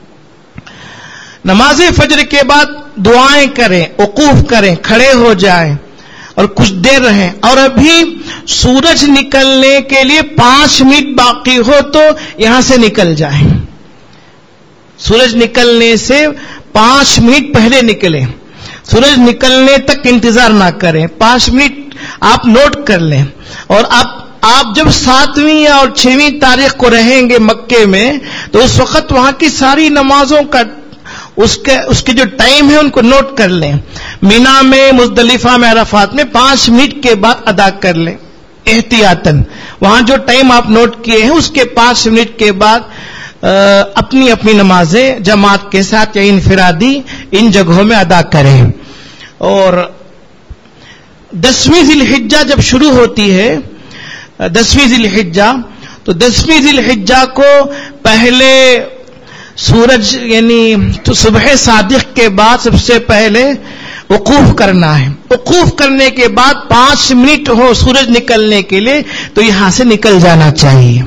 نماز فجر کے بعد دعائیں کریں، وقوف کریں، کھڑے ہو جائیں اور کچھ دیر رہیں. اور ابھی سورج نکلنے کے لیے پانچ منٹ باقی ہو تو یہاں سے نکل جائیں. سورج نکلنے سے پانچ منٹ پہلے نکلیں. سورج نکلنے تک انتظار نہ کریں، پانچ منٹ آپ نوٹ کر لیں. اور اب آپ جب ساتویں اور چھویں تاریخ کو رہیں گے مکے میں، تو اس وقت وہاں کی ساری نمازوں کا اس کے اس کے جو ٹائم ہے ان کو نوٹ کر لیں. مینا میں، مزدلفہ میں، عرفات میں پانچ منٹ کے بعد ادا کر لیں احتیاطاً. وہاں جو ٹائم آپ نوٹ کیے ہیں اس کے پانچ منٹ کے بعد اپنی اپنی نمازیں جماعت کے ساتھ یا انفرادی ان جگہوں میں ادا کریں. اور دسویں ذی الحجہ جب شروع ہوتی ہے، دسویں ذی الحجہ، تو دسویں ذی الحجہ کو پہلے سورج یعنی تو صبح صادق کے بعد سب سے پہلے وقوف کرنا ہے. وقوف کرنے کے بعد پانچ منٹ ہو سورج نکلنے کے لیے تو یہاں سے نکل جانا چاہیے.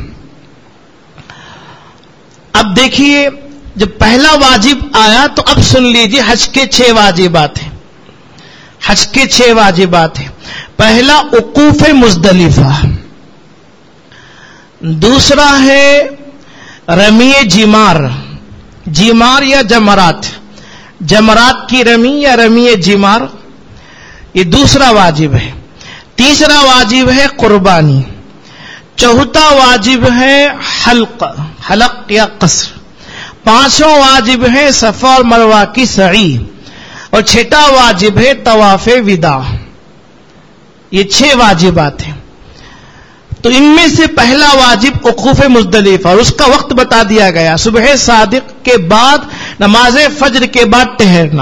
اب دیکھیے جب پہلا واجب آیا تو اب سن لیجیے حج کے چھ واجبات ہیں. حج کے چھ واجبات ہیں. پہلا وقوف مزدلفہ، دوسرا ہے رمی جمار، جمار یا جمرات، جمرات کی رمی یا رمی جمار، یہ دوسرا واجب ہے. تیسرا واجب ہے قربانی. چوتھا واجب ہے حلق، حلق یا قصر. پانچواں واجب ہے صفا اور مروہ کی سعی، اور چھٹا واجب ہے طواف وداع. یہ چھ واجبات ہیں. تو ان میں سے پہلا واجب وقوف مزدلفہ، اور اس کا وقت بتا دیا گیا صبح صادق کے بعد نماز فجر کے بعد ٹہرنا.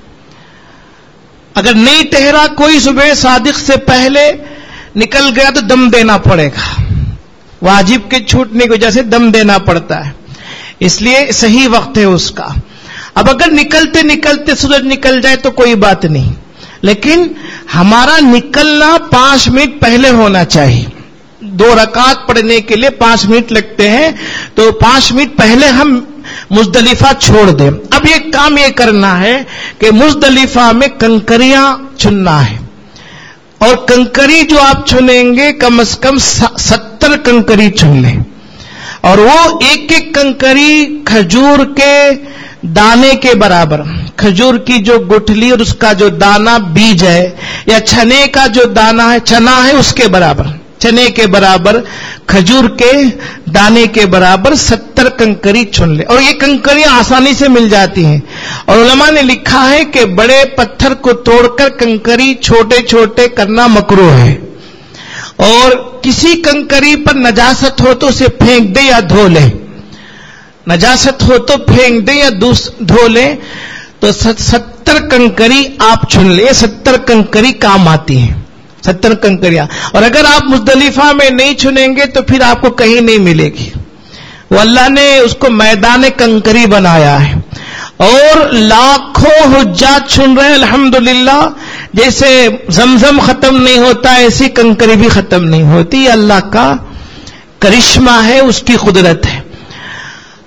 اگر نہیں ٹہرا کوئی صبح صادق سے پہلے نکل گیا تو دم دینا پڑے گا. واجب کے چھوٹنے کی وجہ سے دم دینا پڑتا ہے، اس لیے صحیح وقت ہے اس کا. اب اگر نکلتے نکلتے سورج نکل جائے تو کوئی بات نہیں، لیکن ہمارا نکلنا پانچ منٹ پہلے ہونا چاہیے. دو رکعت پڑھنے کے لیے پانچ منٹ لگتے ہیں، تو پانچ منٹ پہلے ہم مزدلفہ چھوڑ دیں. اب یہ کام یہ کرنا ہے کہ مزدلفہ میں کنکریاں چننا ہے، اور کنکری جو آپ چنیں گے کم از کم ستر کنکری چن لیں. اور وہ ایک ایک کنکری کھجور کے دانے کے برابر، کھجور کی جو گٹھلی اور اس کا جو دانا بیج ہے، یا چنے کا جو دانا ہے، چنا ہے، اس کے برابر، چنے کے برابر، کھجور کے دانے کے برابر ستر کنکری چن لے. اور یہ کنکریاں آسانی سے مل جاتی ہیں، اور علماء نے لکھا ہے کہ بڑے پتھر کو توڑ کر کنکری چھوٹے چھوٹے کرنا مکروہ ہے. اور کسی کنکری پر نجاست ہو تو اسے پھینک دے یا دھو لے، نجاست ہو تو پھینک دے یا دھو لے. تو ستر کنکری آپ چن لے، ستر کنکری کام آتی ہیں، ستر کنکریاں. اور اگر آپ مزدلفہ میں نہیں چنیں گے تو پھر آپ کو کہیں نہیں ملے گی. وہ اللہ نے اس کو میدان کنکری بنایا ہے، اور لاکھوں حجاج چن رہے ہیں الحمدللہ. جیسے زمزم ختم نہیں ہوتا ایسی کنکری بھی ختم نہیں ہوتی. یہ اللہ کا کرشمہ ہے، اس کی قدرت ہے.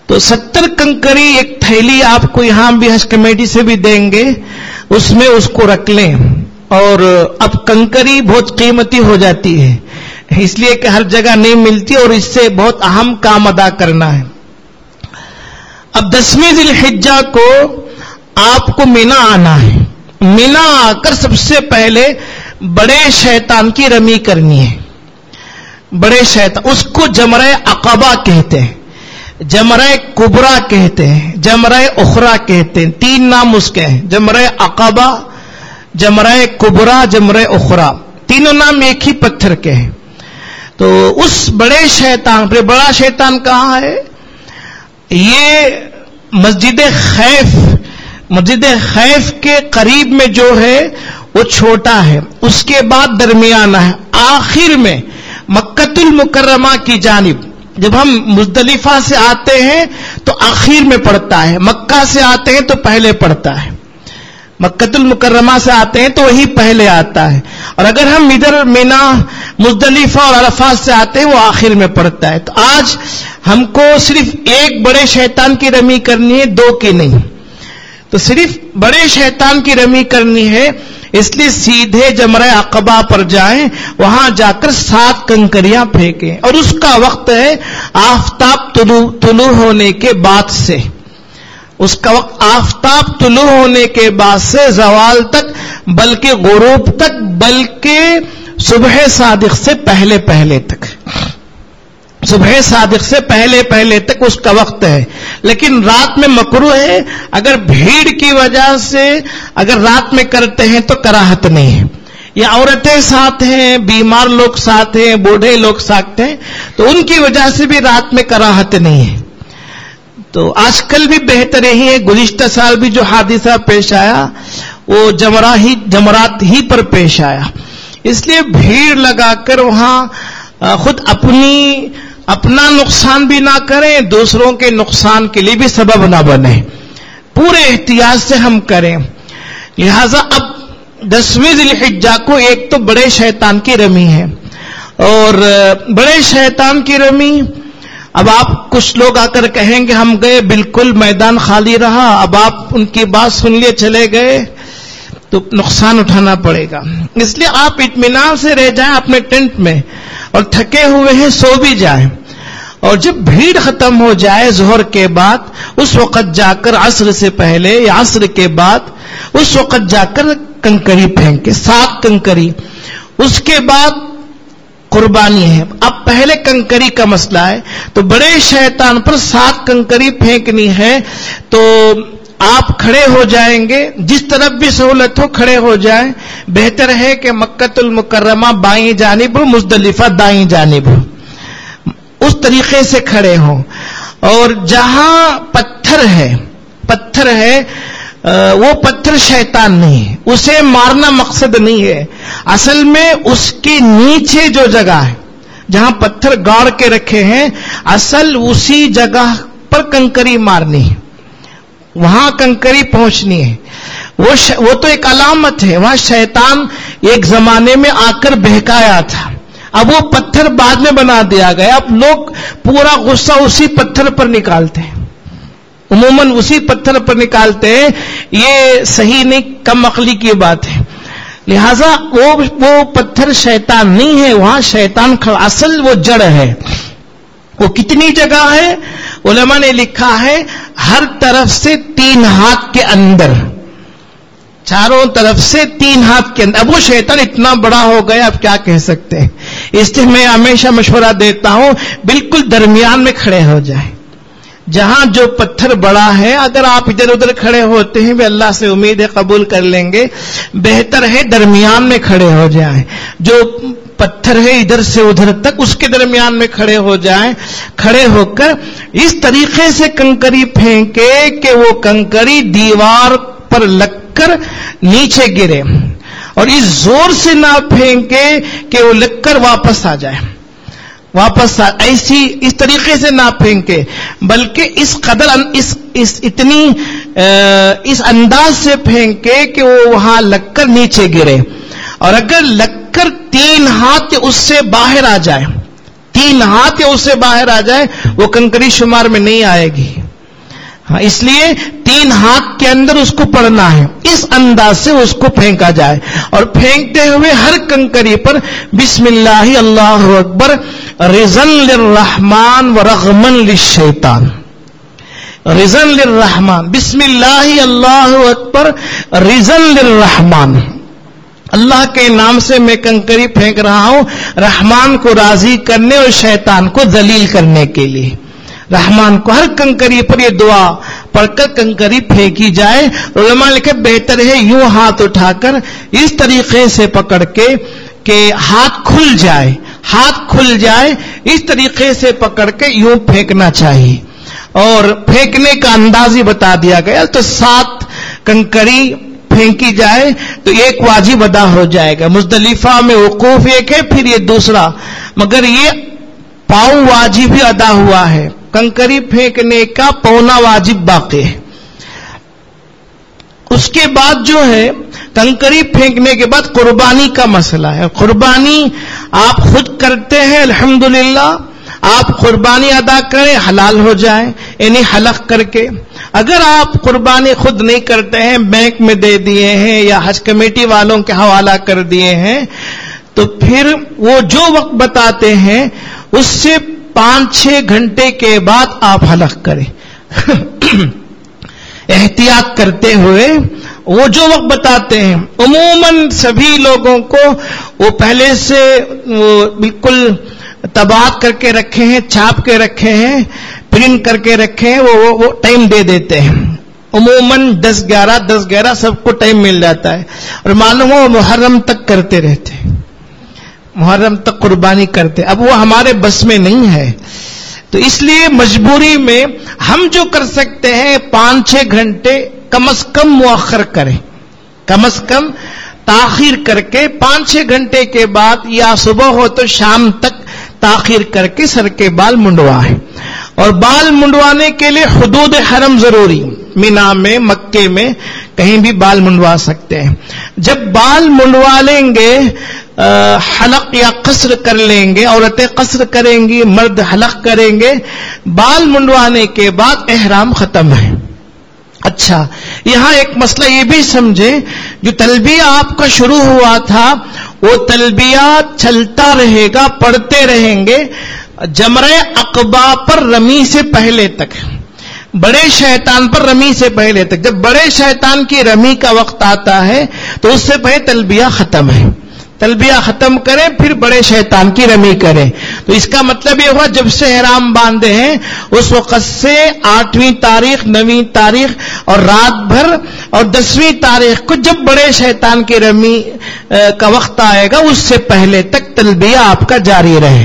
تو ستر کنکری ایک تھیلی آپ کو یہاں بھی حج کمیٹی سے بھی دیں گے, اس میں اس کو رکھ لیں. اور اب کنکری بہت قیمتی ہو جاتی ہے, اس لیے کہ ہر جگہ نہیں ملتی, اور اس سے بہت اہم کام ادا کرنا ہے. اب دسویں ذی الحجہ کو آپ کو مینا آنا ہے. مینا آ کر سب سے پہلے بڑے شیطان کی رمی کرنی ہے. بڑے شیطان, اس کو جمرہ عقبہ کہتے ہیں, جمرہ کبرا کہتے ہیں, جمرہ اخرى کہتے ہیں. تین نام اس کے ہیں, جمرہ عقبہ, جمرہ کبرا, جمرہ اخرى. تینوں نام ایک ہی پتھر کے ہیں. تو اس بڑے شیطان پر, بڑا شیطان کہاں ہے؟ یہ مسجد خیف, مسجد خیف کے قریب میں جو ہے وہ چھوٹا ہے, اس کے بعد درمیانہ ہے, آخر میں مکۃ المکرمہ کی جانب. جب ہم مزدلفہ سے آتے ہیں تو آخر میں پڑتا ہے, مکہ سے آتے ہیں تو پہلے پڑتا ہے. مکۃ المکرمہ سے آتے ہیں تو وہی پہلے آتا ہے, اور اگر ہم ادھر مینا, مزدلفہ اور عرفات سے آتے ہیں وہ آخر میں پڑتا ہے. تو آج ہم کو صرف ایک بڑے شیطان کی رمی کرنی ہے, دو کی نہیں. تو صرف بڑے شیطان کی رمی کرنی ہے, اس لیے سیدھے جمرہ عقبہ پر جائیں, وہاں جا کر سات کنکریاں پھینکیں, اور اس کا وقت ہے آفتاب طلوع طلوع ہونے کے بعد سے. اس کا وقت آفتاب طلوع ہونے کے بعد سے زوال تک, بلکہ غروب تک, بلکہ صبح صادق سے پہلے پہلے تک, صبح صادق سے پہلے پہلے تک اس کا وقت ہے. لیکن رات میں مکروہ ہے, اگر بھیڑ کی وجہ سے اگر رات میں کرتے ہیں تو کراہت نہیں ہے. یا عورتیں ساتھ ہیں, بیمار لوگ ساتھ ہیں, بوڑھے لوگ ساتھ ہیں, تو ان کی وجہ سے بھی رات میں کراہت نہیں ہے. تو آج کل بھی بہتر ہی ہے. گزشتہ سال بھی جو حادثہ پیش آیا وہ جمرہ ہی جمرات ہی پر پیش آیا, اس لیے بھیڑ لگا کر وہاں خود اپنی اپنا نقصان بھی نہ کریں, دوسروں کے نقصان کے لیے بھی سبب نہ بنے. پورے احتیاط سے ہم کریں. لہذا اب دسویں ذی الحجہ کو ایک تو بڑے شیطان کی رمی ہے, اور بڑے شیطان کی رمی, اب آپ کچھ لوگ آ کر کہیں گے ہم گئے بالکل میدان خالی رہا, اب آپ ان کی بات سن لیے چلے گئے تو نقصان اٹھانا پڑے گا. اس لیے آپ اطمینان سے رہ جائیں اپنے ٹینٹ میں, اور تھکے ہوئے ہیں سو بھی جائیں, اور جب بھیڑ ختم ہو جائے ظہر کے بعد, اس وقت جا کر عصر سے پہلے یا عصر کے بعد اس وقت جا کر کنکری پھینکے, سات کنکری. اس کے بعد قربانی ہے. اب پہلے کنکری کا مسئلہ ہے, تو بڑے شیطان پر سات کنکری پھینکنی ہے. تو آپ کھڑے ہو جائیں گے, جس طرف بھی سہولت ہو کھڑے ہو جائیں. بہتر ہے کہ مکۃ المکرمہ بائیں جانب ہو, مزدلفہ دائیں جانب ہو, اس طریقے سے کھڑے ہوں. اور جہاں پتھر ہے, پتھر ہے وہ پتھر شیطان نہیں ہے, اسے مارنا مقصد نہیں ہے. اصل میں اس کے نیچے جو جگہ ہے جہاں پتھر گاڑ کے رکھے ہیں, اصل اسی جگہ پر کنکری مارنی ہے, وہاں کنکری پہنچنی ہے. وہ ش... وہ تو ایک علامت ہے. وہاں شیطان ایک زمانے میں آ کر بہکایا تھا, اب وہ پتھر بعد میں بنا دیا گیا. اب لوگ پورا غصہ اسی پتھر پر نکالتے ہیں, عموماً اسی پتھر پر نکالتے ہیں. یہ صحیح نہیں, کم عقلی کی بات ہے. لہذا وہ وہ پتھر شیطان نہیں ہے, وہاں شیطان کھڑا, اصل وہ جڑ ہے. وہ کتنی جگہ ہے؟ علماء نے لکھا ہے ہر طرف سے تین ہاتھ کے اندر, چاروں طرف سے تین ہاتھ کے اندر. اب وہ شیطان اتنا بڑا ہو گیا, اب کیا کہہ سکتے ہیں. اس لیے میں ہمیشہ مشورہ دیتا ہوں بالکل درمیان میں کھڑے ہو جائیں. جہاں جو پتھر بڑا ہے, اگر آپ ادھر ادھر کھڑے ہوتے ہیں بھی اللہ سے امید ہے قبول کر لیں گے, بہتر ہے درمیان میں کھڑے ہو جائیں. جو پتھر ہے ادھر سے ادھر تک, اس کے درمیان میں کھڑے ہو جائیں. کھڑے ہو کر اس طریقے سے کنکری پھینکے کہ وہ کنکری دیوار پر لگ کر نیچے گرے, اور اس زور سے نہ پھینکے کہ وہ لگ کر واپس آ جائے. واپس ایسی اس طریقے سے نہ پھینکے, بلکہ اس قدر اس, اس اتنی اس انداز سے پھینکے کہ وہ وہاں لگ کر نیچے گرے. اور اگر لگ کر تین ہاتھ اس سے باہر آ جائے, تین ہاتھ یا اس سے باہر آ جائے وہ کنکری شمار میں نہیں آئے گی. ہاں اس لیے تین ہاتھ کے اندر اس کو پڑنا ہے، اس انداز سے اس کو پھینکا جائے، اور پھینکتے ہوئے ہر کنکری پر بسم اللہ اللہ اکبر رضن للرحمن و رغمن للشیطان. رضن للرحمن، بسم اللہ اللہ اکبر رضن للرحمن، اللہ کے نام سے میں کنکری پھینک رہا ہوں رحمان کو راضی کرنے اور شیطان کو ذلیل کرنے کے لیے. رحمان کو ہر کنکری پر یہ دعا پڑھ کر کنکری پھینکی جائے. علماء لکھے بہتر ہے یوں ہاتھ اٹھا کر اس طریقے سے پکڑ کے کہ ہاتھ کھل جائے، ہاتھ کھل جائے اس طریقے سے پکڑ کے یوں پھینکنا چاہیے. اور پھینکنے کا انداز ہی بتا دیا گیا. تو سات کنکری پھینکی جائے تو ایک واجب ادا ہو جائے گا. مزدلفہ میں وقوف ایک ہے، پھر یہ دوسرا، مگر یہ پاؤں واجب ہی ادا ہوا ہے، کنکری پھینکنے کا پونا واجب باقی ہے. اس کے بعد جو ہے کنکری پھینکنے کے بعد قربانی کا مسئلہ ہے. قربانی آپ خود کرتے ہیں الحمدللہ، آپ قربانی ادا کریں حلال ہو جائے، یعنی حلق کر کے. اگر آپ قربانی خود نہیں کرتے ہیں، بینک میں دے دیے ہیں یا حج کمیٹی والوں کے حوالہ کر دیے ہیں، تو پھر وہ جو وقت بتاتے ہیں اس سے پانچ چھ گھنٹے کے بعد آپ حلق کریں احتیاط کرتے ہوئے. وہ جو وقت بتاتے ہیں عموماً سبھی لوگوں کو وہ پہلے سے وہ بالکل تباعت کر کے رکھے ہیں، چھاپ کے رکھے ہیں، پرنٹ کر کے رکھے ہیں، وہ وہ ٹائم دے دیتے ہیں. عموماً دس گیارہ دس گیارہ سب کو ٹائم مل جاتا ہے، اور معلوم ہو محرم تک کرتے رہتے ہیں، محرم تک قربانی کرتے. اب وہ ہمارے بس میں نہیں ہے، تو اس لیے مجبوری میں ہم جو کر سکتے ہیں پانچ چھ گھنٹے کم از کم مؤخر کریں، کم از کم تاخیر کر کے پانچ چھ گھنٹے کے بعد یا صبح ہو تو شام تک تاخیر کر کے سر کے بال منڈوائیں. اور بال منڈوانے کے لیے حدود حرم ضروری، مینا میں مکے میں کہیں بھی بال منڈوا سکتے ہیں. جب بال منڈوا لیں گے، حلق یا قصر کر لیں گے، عورتیں قصر کریں گی، مرد حلق کریں گے، بال منڈوانے کے بعد احرام ختم ہے. اچھا یہاں ایک مسئلہ یہ بھی سمجھیں، جو تلبیہ آپ کا شروع ہوا تھا وہ تلبیہ چلتا رہے گا، پڑھتے رہیں گے جمرہ عقبہ پر رمی سے پہلے تک، بڑے شیطان پر رمی سے پہلے تک. جب بڑے شیطان کی رمی کا وقت آتا ہے تو اس سے پہلے تلبیہ ختم ہے، تلبیہ ختم کریں پھر بڑے شیطان کی رمی کریں. تو اس کا مطلب یہ ہوا جب سے احرام باندھے ہیں اس وقت سے آٹھویں تاریخ، نویں تاریخ اور رات بھر اور دسویں تاریخ کو جب بڑے شیطان کی رمی کا وقت آئے گا اس سے پہلے تک تلبیہ آپ کا جاری رہے.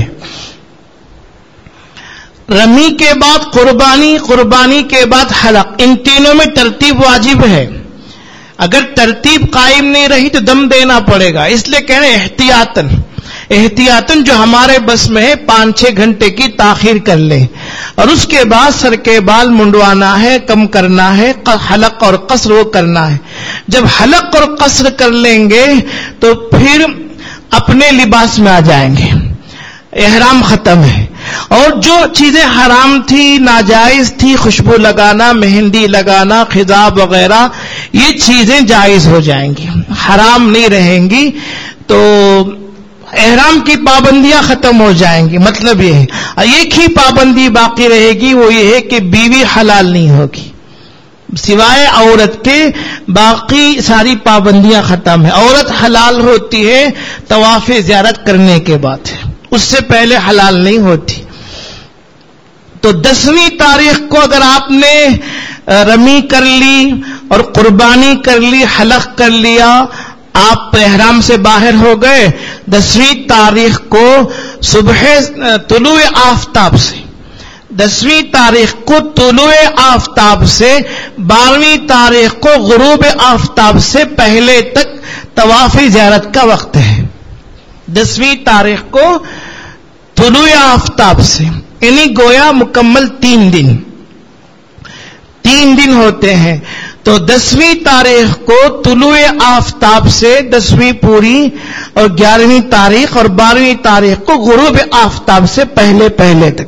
رمی کے بعد قربانی، قربانی کے بعد حلق، ان تینوں میں ترتیب واجب ہے. اگر ترتیب قائم نہیں رہی تو دم دینا پڑے گا. اس لیے کہہ رہے ہیں احتیاطاً احتیاطاً جو ہمارے بس میں ہے پانچ چھ گھنٹے کی تاخیر کر لیں. اور اس کے بعد سر کے بال منڈوانا ہے، کم کرنا ہے، حلق اور قصر وہ کرنا ہے. جب حلق اور قصر کر لیں گے تو پھر اپنے لباس میں آ جائیں گے، احرام ختم ہے. اور جو چیزیں حرام تھی، ناجائز تھی، خوشبو لگانا، مہندی لگانا، خضاب وغیرہ، یہ چیزیں جائز ہو جائیں گی، حرام نہیں رہیں گی. تو احرام کی پابندیاں ختم ہو جائیں گی. مطلب یہ ہے ایک ہی پابندی باقی رہے گی، وہ یہ ہے کہ بیوی حلال نہیں ہوگی، سوائے عورت کے باقی ساری پابندیاں ختم ہے. عورت حلال ہوتی ہے طواف زیارت کرنے کے بعد، اس سے پہلے حلال نہیں ہوتی. تو دسویں تاریخ کو اگر آپ نے رمی کر لی اور قربانی کر لی، حلق کر لیا، آپ احرام سے باہر ہو گئے. دسویں تاریخ کو صبح طلوع آفتاب سے دسویں تاریخ کو طلوع آفتاب سے بارہویں تاریخ کو غروب آفتاب سے پہلے تک طواف زیارت کا وقت ہے. دسویں تاریخ کو طلوع آفتاب سے، یعنی گویا مکمل تین دن تین دن ہوتے ہیں. تو دسویں تاریخ کو طلوع آفتاب سے دسویں پوری اور گیارہویں تاریخ اور بارہویں تاریخ کو غروب آفتاب سے پہلے پہلے تک.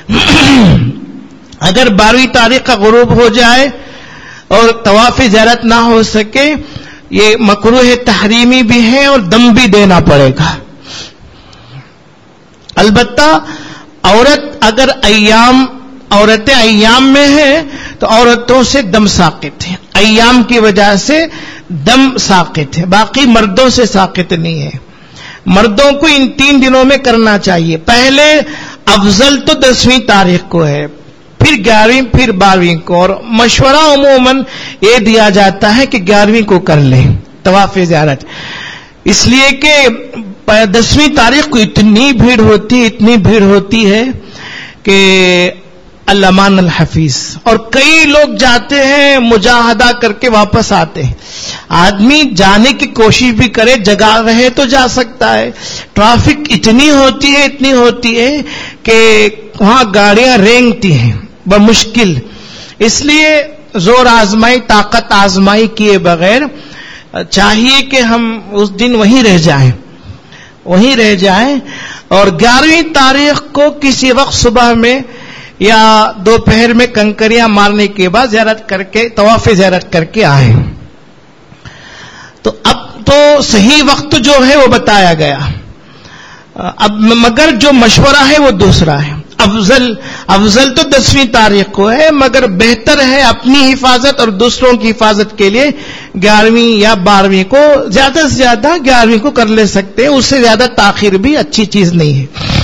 اگر بارہویں تاریخ کا غروب ہو جائے اور طواف زیارت نہ ہو سکے یہ مکروہ تحریمی بھی ہے اور دم بھی دینا پڑے گا. البتہ عورت اگر ایام عورتیں ایام میں ہیں تو عورتوں سے دم ساقط ہے, ایام کی وجہ سے دم ساقط ہے, باقی مردوں سے ساقط نہیں ہے. مردوں کو ان تین دنوں میں کرنا چاہیے. پہلے افضل تو دسویں تاریخ کو ہے, پھر گیارہویں, پھر بارہویں کو, اور مشورہ عموماً یہ دیا جاتا ہے کہ گیارہویں کو کر لیں طواف زیارت, اس لیے کہ دسویں تاریخ کو اتنی بھیڑ ہوتی ہے اتنی بھیڑ ہوتی ہے کہ الامان الحفیظ, اور کئی لوگ جاتے ہیں مجاہدہ کر کے واپس آتے ہیں. آدمی جانے کی کوشش بھی کرے, جگہ رہے تو جا سکتا ہے. ٹریفک اتنی ہوتی ہے اتنی ہوتی ہے کہ وہاں گاڑیاں رینگتی ہیں بمشکل, اس لیے زور آزمائی طاقت آزمائی کیے بغیر چاہیے کہ ہم اس دن وہیں رہ جائیں وہیں رہ جائیں اور گیارہویں تاریخ کو کسی وقت صبح میں یا دوپہر میں کنکریاں مارنے کے بعد زیارت کر کے طواف زیارت کر کے آئیں. تو اب تو صحیح وقت جو ہے وہ بتایا گیا, اب مگر جو مشورہ ہے وہ دوسرا ہے. افضل افضل تو دسویں تاریخ کو ہے, مگر بہتر ہے اپنی حفاظت اور دوسروں کی حفاظت کے لیے گیارہویں یا بارہویں کو, زیادہ سے زیادہ گیارہویں کو کر لے سکتے ہیں, اس سے زیادہ تاخیر بھی اچھی چیز نہیں ہے.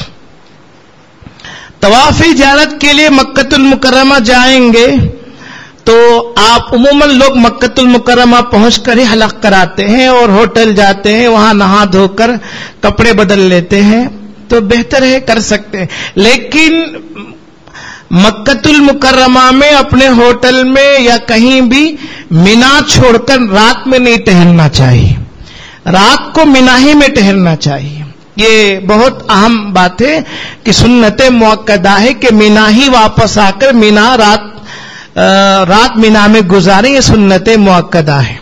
طواف زیارت کے لیے مکۃ المکرمہ جائیں گے تو آپ عموماً لوگ مکۃ المکرمہ پہنچ کر ہی حلق کراتے ہیں اور ہوٹل جاتے ہیں, وہاں نہا دھو کر کپڑے بدل لیتے ہیں, تو بہتر ہے کر سکتے ہیں. لیکن مکۃ المکرمہ میں اپنے ہوٹل میں یا کہیں بھی مینا چھوڑ کر رات میں نہیں ٹہلنا چاہیے, رات کو مینا ہی میں ٹہلنا چاہیے. یہ بہت اہم بات ہے کہ سنت مؤکدہ ہے کہ مینا ہی واپس آ کر مینا رات رات مینا میں گزاریں, یہ سنت مؤکدہ ہے.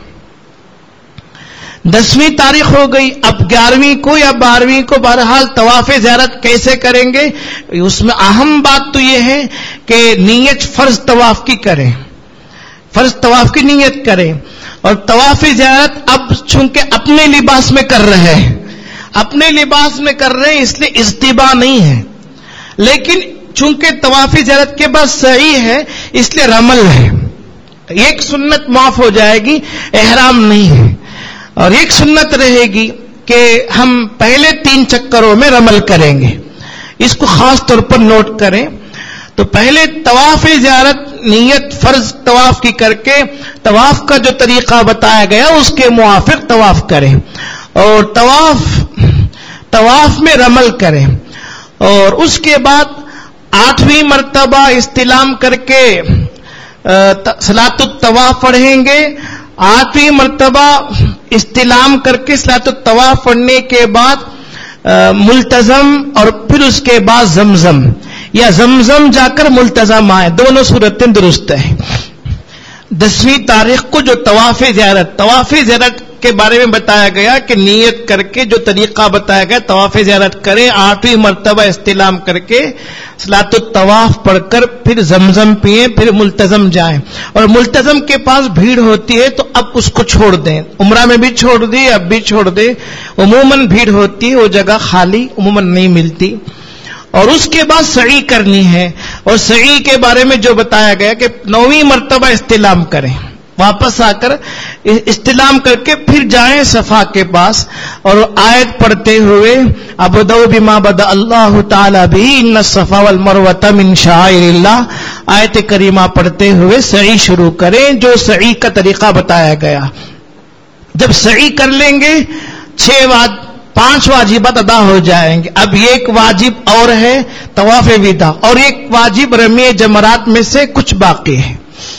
دسویں تاریخ ہو گئی, اب گیارہویں کو یا بارہویں کو بہرحال طواف زیارت کیسے کریں گے؟ اس میں اہم بات تو یہ ہے کہ نیت فرض طواف کی کریں, فرض طواف کی نیت کریں. اور طواف زیارت اب چونکہ اپنے لباس میں کر رہے ہیں اپنے لباس میں کر رہے ہیں اس لیے اجتباء نہیں ہے, لیکن چونکہ طواف زیارت کے بعد سعی ہے اس لیے رمل ہے. ایک سنت معاف ہو جائے گی, احرام نہیں ہے, اور ایک سنت رہے گی کہ ہم پہلے تین چکروں میں رمل کریں گے. اس کو خاص طور پر نوٹ کریں. تو پہلے طواف زیارت نیت فرض طواف کی کر کے طواف کا جو طریقہ بتایا گیا اس کے موافق طواف کریں, اور طواف طواف میں رمل کریں, اور اس کے بعد آٹھویں مرتبہ استلام کر کے صلاۃ الطواف پڑھیں گے. آٹھویں مرتبہ استلام کر کے صلاۃ الطواف پڑھنے کے بعد ملتزم, اور پھر اس کے بعد زمزم یا زمزم جا کر ملتزم آئے, دونوں صورتیں درست ہیں. دسویں تاریخ کو جو طواف زیارت طواف زیارت کے بارے میں بتایا گیا کہ نیت کر کے جو طریقہ بتایا گیا طواف زیارت کریں, آٹھویں مرتبہ استلام کر کے صلاۃ الطواف پڑھ کر پھر زمزم پئیں, پھر ملتزم جائیں. اور ملتزم کے پاس بھیڑ ہوتی ہے تو اب اس کو چھوڑ دیں, عمرہ میں بھی چھوڑ دی اب بھی چھوڑ دیں, عموماً بھیڑ ہوتی ہے وہ جگہ خالی عموماً نہیں ملتی. اور اس کے بعد سعی کرنی ہے, اور سعی کے بارے میں جو بتایا گیا کہ نویں مرتبہ استلام کریں, واپس آ کر استلام کر کے پھر جائیں صفا کے پاس, اور آیت پڑھتے ہوئے ابدؤ بما بدأ اللہ تعالی به ان الصفا والمروۃ من شعائر اللہ, آیت کریمہ پڑھتے ہوئے سعی شروع کریں جو سعی کا طریقہ بتایا گیا. جب سعی کر لیں گے چھ واجب پانچ واجبات ادا ہو جائیں گے. اب ایک واجب اور ہے طواف وداع, اور ایک واجب رمی جمرات میں سے کچھ باقی ہے.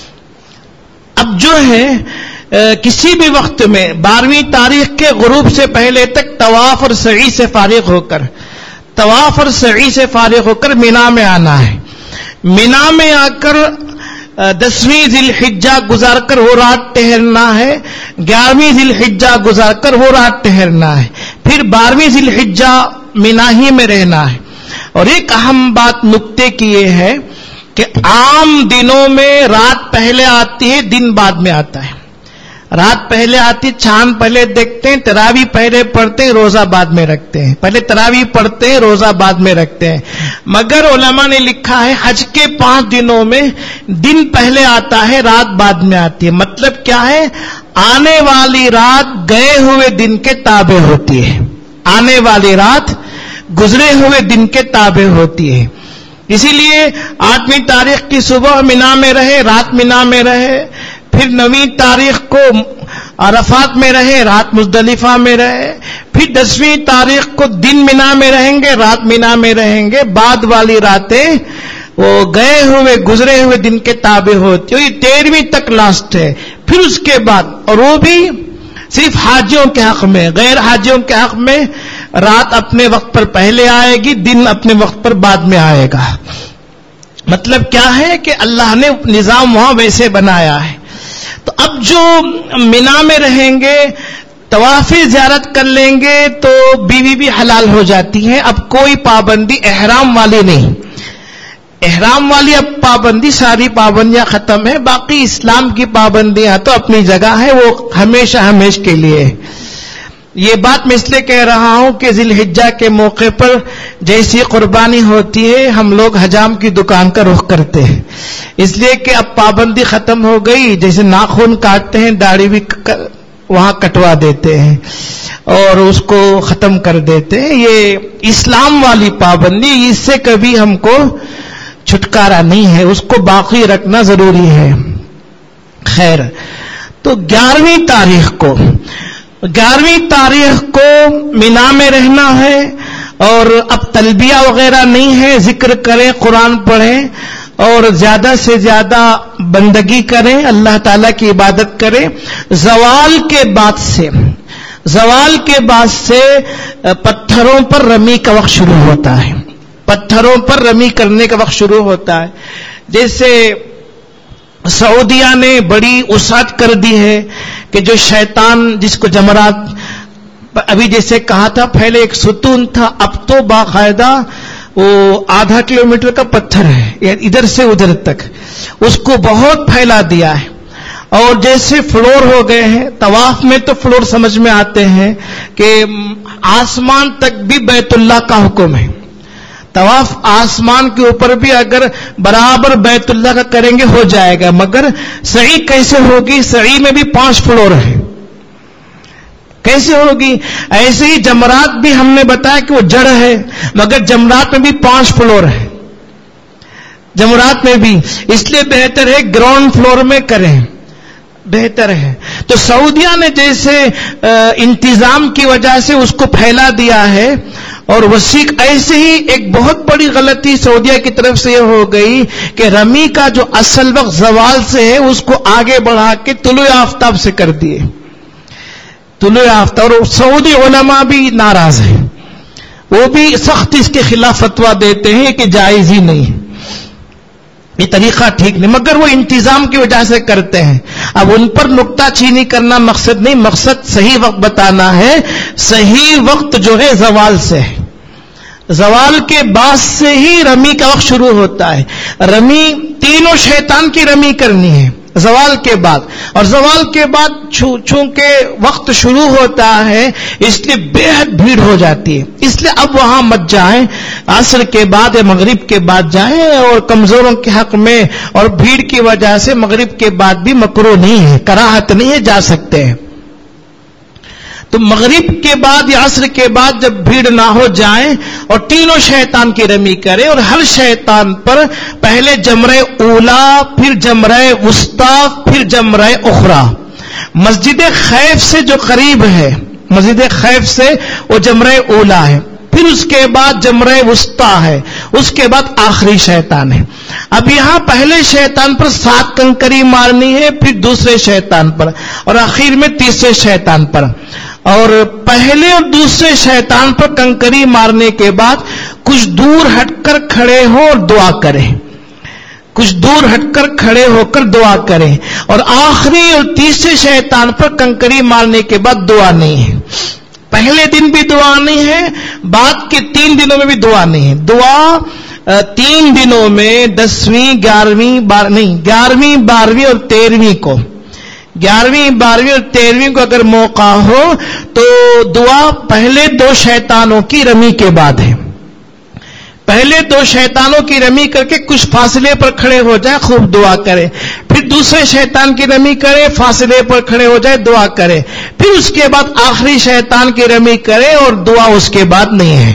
اب جو ہے کسی بھی وقت میں بارہویں تاریخ کے غروب سے پہلے تک طواف اور سعی سے فارغ ہو کر طواف اور سعی سے فارغ ہو کر مینا میں آنا ہے. مینا میں آ کر دسویں ذی الحجہ گزار کر وہ رات ٹھہرنا ہے، گیارہویں ذی الحجہ گزار کر وہ رات ٹھہرنا ہے، پھر بارہویں ذی الحجہ مینا ہی میں رہنا ہے۔ اور ایک اہم بات نکتے کی یہ ہے کہ عام دنوں میں رات پہلے آتی ہے، دن بعد میں آتا ہے۔ رات پہلے آتی، چاند پہلے دیکھتے ہیں، تراویح پہلے پڑھتے ہیں، روزہ بعد میں رکھتے ہیں، پہلے تراویح پڑھتے ہیں، روزہ بعد میں رکھتے ہیں۔ مگر علماء نے لکھا ہے حج کے پانچ دنوں میں دن پہلے آتا ہے، رات بعد میں آتی ہے۔ مطلب کیا ہے؟ آنے والی رات گئے ہوئے دن کے تابع ہوتی ہے، آنے والی رات گزرے ہوئے دن کے تابع ہوتی ہے۔ اسی لیے آٹھویں تاریخ کی صبح مینا میں رہے، رات مینا میں رہے، پھر نویں تاریخ کو عرفات میں رہے، رات مزدلفہ میں رہے، پھر دسویں تاریخ کو دن مینا میں رہیں گے، رات مینا میں رہیں گے۔ بعد والی راتیں وہ گئے ہوئے گزرے ہوئے دن کے تابع ہوتی ہے۔ یہ تیرہویں تک لاسٹ ہے۔ پھر اس کے بعد، اور وہ بھی صرف حاجیوں کے حق میں، غیر حاجیوں کے حق میں رات اپنے وقت پر پہلے آئے گی، دن اپنے وقت پر بعد میں آئے گا۔ مطلب کیا ہے کہ اللہ نے نظام وہاں ویسے بنایا ہے۔ تو اب جو مینا میں رہیں گے، طواف زیارت کر لیں گے تو بیوی بھی حلال ہو جاتی ہے۔ اب کوئی پابندی احرام والی نہیں، احرام والی اب پابندی، ساری پابندیاں ختم ہے۔ باقی اسلام کی پابندیاں تو اپنی جگہ ہے، وہ ہمیشہ ہمیشہ کے لیے۔ یہ بات میں اس لیے کہہ رہا ہوں کہ ذی الحجہ کے موقع پر جیسی قربانی ہوتی ہے ہم لوگ حجام کی دکان کا رخ کرتے ہیں، اس لیے کہ اب پابندی ختم ہو گئی۔ جیسے ناخن کاٹتے ہیں، داڑھی بھی وہاں کٹوا دیتے ہیں اور اس کو ختم کر دیتے ہیں۔ یہ اسلام والی پابندی، اس سے کبھی ہم کو چھٹکارا نہیں ہے، اس کو باقی رکھنا ضروری ہے۔ خیر، تو گیارہویں تاریخ کو گیارہویں تاریخ کو مینا میں رہنا ہے، اور اب تلبیہ وغیرہ نہیں ہے، ذکر کریں، قرآن پڑھیں اور زیادہ سے زیادہ بندگی کریں، اللہ تعالیٰ کی عبادت کریں۔ زوال کے بعد سے زوال کے بعد سے پتھروں پر رمی کا وقت شروع ہوتا ہے، پتھروں پر رمی کرنے کا وقت شروع ہوتا ہے۔ جیسے سعودیہ نے بڑی وسعت کر دی ہے کہ جو شیطان جس کو جمرات، ابھی جیسے کہا تھا پہلے ایک ستون تھا، اب تو باقاعدہ وہ آدھا کلومیٹر کا پتھر ہے ادھر سے ادھر تک، اس کو بہت پھیلا دیا ہے۔ اور جیسے فلور ہو گئے ہیں، طواف میں تو فلور سمجھ میں آتے ہیں کہ آسمان تک بھی بیت اللہ کا حکم ہے۔ طواف آسمان کے اوپر بھی اگر برابر بیت اللہ کا کریں گے ہو جائے گا، مگر سعی کیسے ہوگی؟ سعی میں بھی پانچ فلور ہے، کیسے ہوگی؟ ایسے ہی جمرات بھی ہم نے بتایا کہ وہ جڑ ہے، مگر جمرات میں بھی پانچ فلور ہے، جمرات میں بھی، اس لیے بہتر ہے گراؤنڈ فلور میں کریں، بہتر ہے۔ تو سعودیہ نے جیسے انتظام کی وجہ سے اس کو پھیلا دیا ہے اور وسیع، ایسے ہی ایک بہت بڑی غلطی سعودیہ کی طرف سے یہ ہو گئی کہ رمی کا جو اصل وقت زوال سے ہے اس کو آگے بڑھا کے طلوع آفتاب سے کر دیے، طلوع آفتاب۔ اور سعودی علماء بھی ناراض ہیں، وہ بھی سخت اس کے خلاف فتویٰ دیتے ہیں کہ جائز ہی نہیں، یہ طریقہ ٹھیک نہیں، مگر وہ انتظام کی وجہ سے کرتے ہیں۔ اب ان پر نکتہ چینی کرنا مقصد نہیں، مقصد صحیح وقت بتانا ہے۔ صحیح وقت جو ہے زوال سے ہے، زوال کے بعد سے ہی رمی کا وقت شروع ہوتا ہے۔ رمی تینوں شیطان کی رمی کرنی ہے زوال کے بعد، اور زوال کے بعد چونکہ وقت شروع ہوتا ہے اس لیے بے حد بھیڑ ہو جاتی ہے، اس لیے اب وہاں مت جائیں، عصر کے بعد یا مغرب کے بعد جائیں، اور کمزوروں کے حق میں اور بھیڑ کی وجہ سے مغرب کے بعد بھی مکروہ نہیں ہے، کراہت نہیں ہے، جا سکتے ہیں۔ تو مغرب کے بعد یا عصر کے بعد جب بھیڑ نہ ہو جائیں اور تینوں شیطان کی رمی کریں، اور ہر شیطان پر پہلے جمرہ اولا، پھر جمرہ وسطیٰ، پھر جمرہ اخری۔ مسجد خیف سے جو قریب ہے، مسجد خیف سے وہ جمرہ اولا ہے، پھر اس کے بعد جمرہ وسطیٰ ہے، اس کے بعد آخری شیطان ہے۔ اب یہاں پہلے شیطان پر سات کنکری مارنی ہے، پھر دوسرے شیطان پر، اور آخر میں تیسرے شیطان پر۔ اور پہلے اور دوسرے شیطان پر کنکری مارنے کے بعد کچھ دور ہٹ کر کھڑے ہوں اور دعا کریں، کچھ دور ہٹ کر کھڑے ہو کر دعا کریں، اور آخری اور تیسرے شیطان پر کنکری مارنے کے بعد دعا نہیں ہے. پہلے دن بھی دعا نہیں ہے، بعد کے تین دنوں میں بھی دعا نہیں ہے. دعا تین دنوں میں دسویں گیارہویں بار نہیں گیارہویں بارہویں اور تیرہویں کو گیارہویں بارہویں اور تیرہویں کو اگر موقع ہو تو دعا پہلے دو شیطانوں کی رمی کے بعد ہے. پہلے دو شیطانوں کی رمی کر کے کچھ فاصلے پر کھڑے ہو جائے، خوب دعا کرے. پھر دوسرے شیطان کی رمی کرے، فاصلے پر کھڑے ہو جائے، دعا کرے. پھر اس کے بعد آخری شیطان کی رمی کرے اور دعا اس کے بعد نہیں ہے.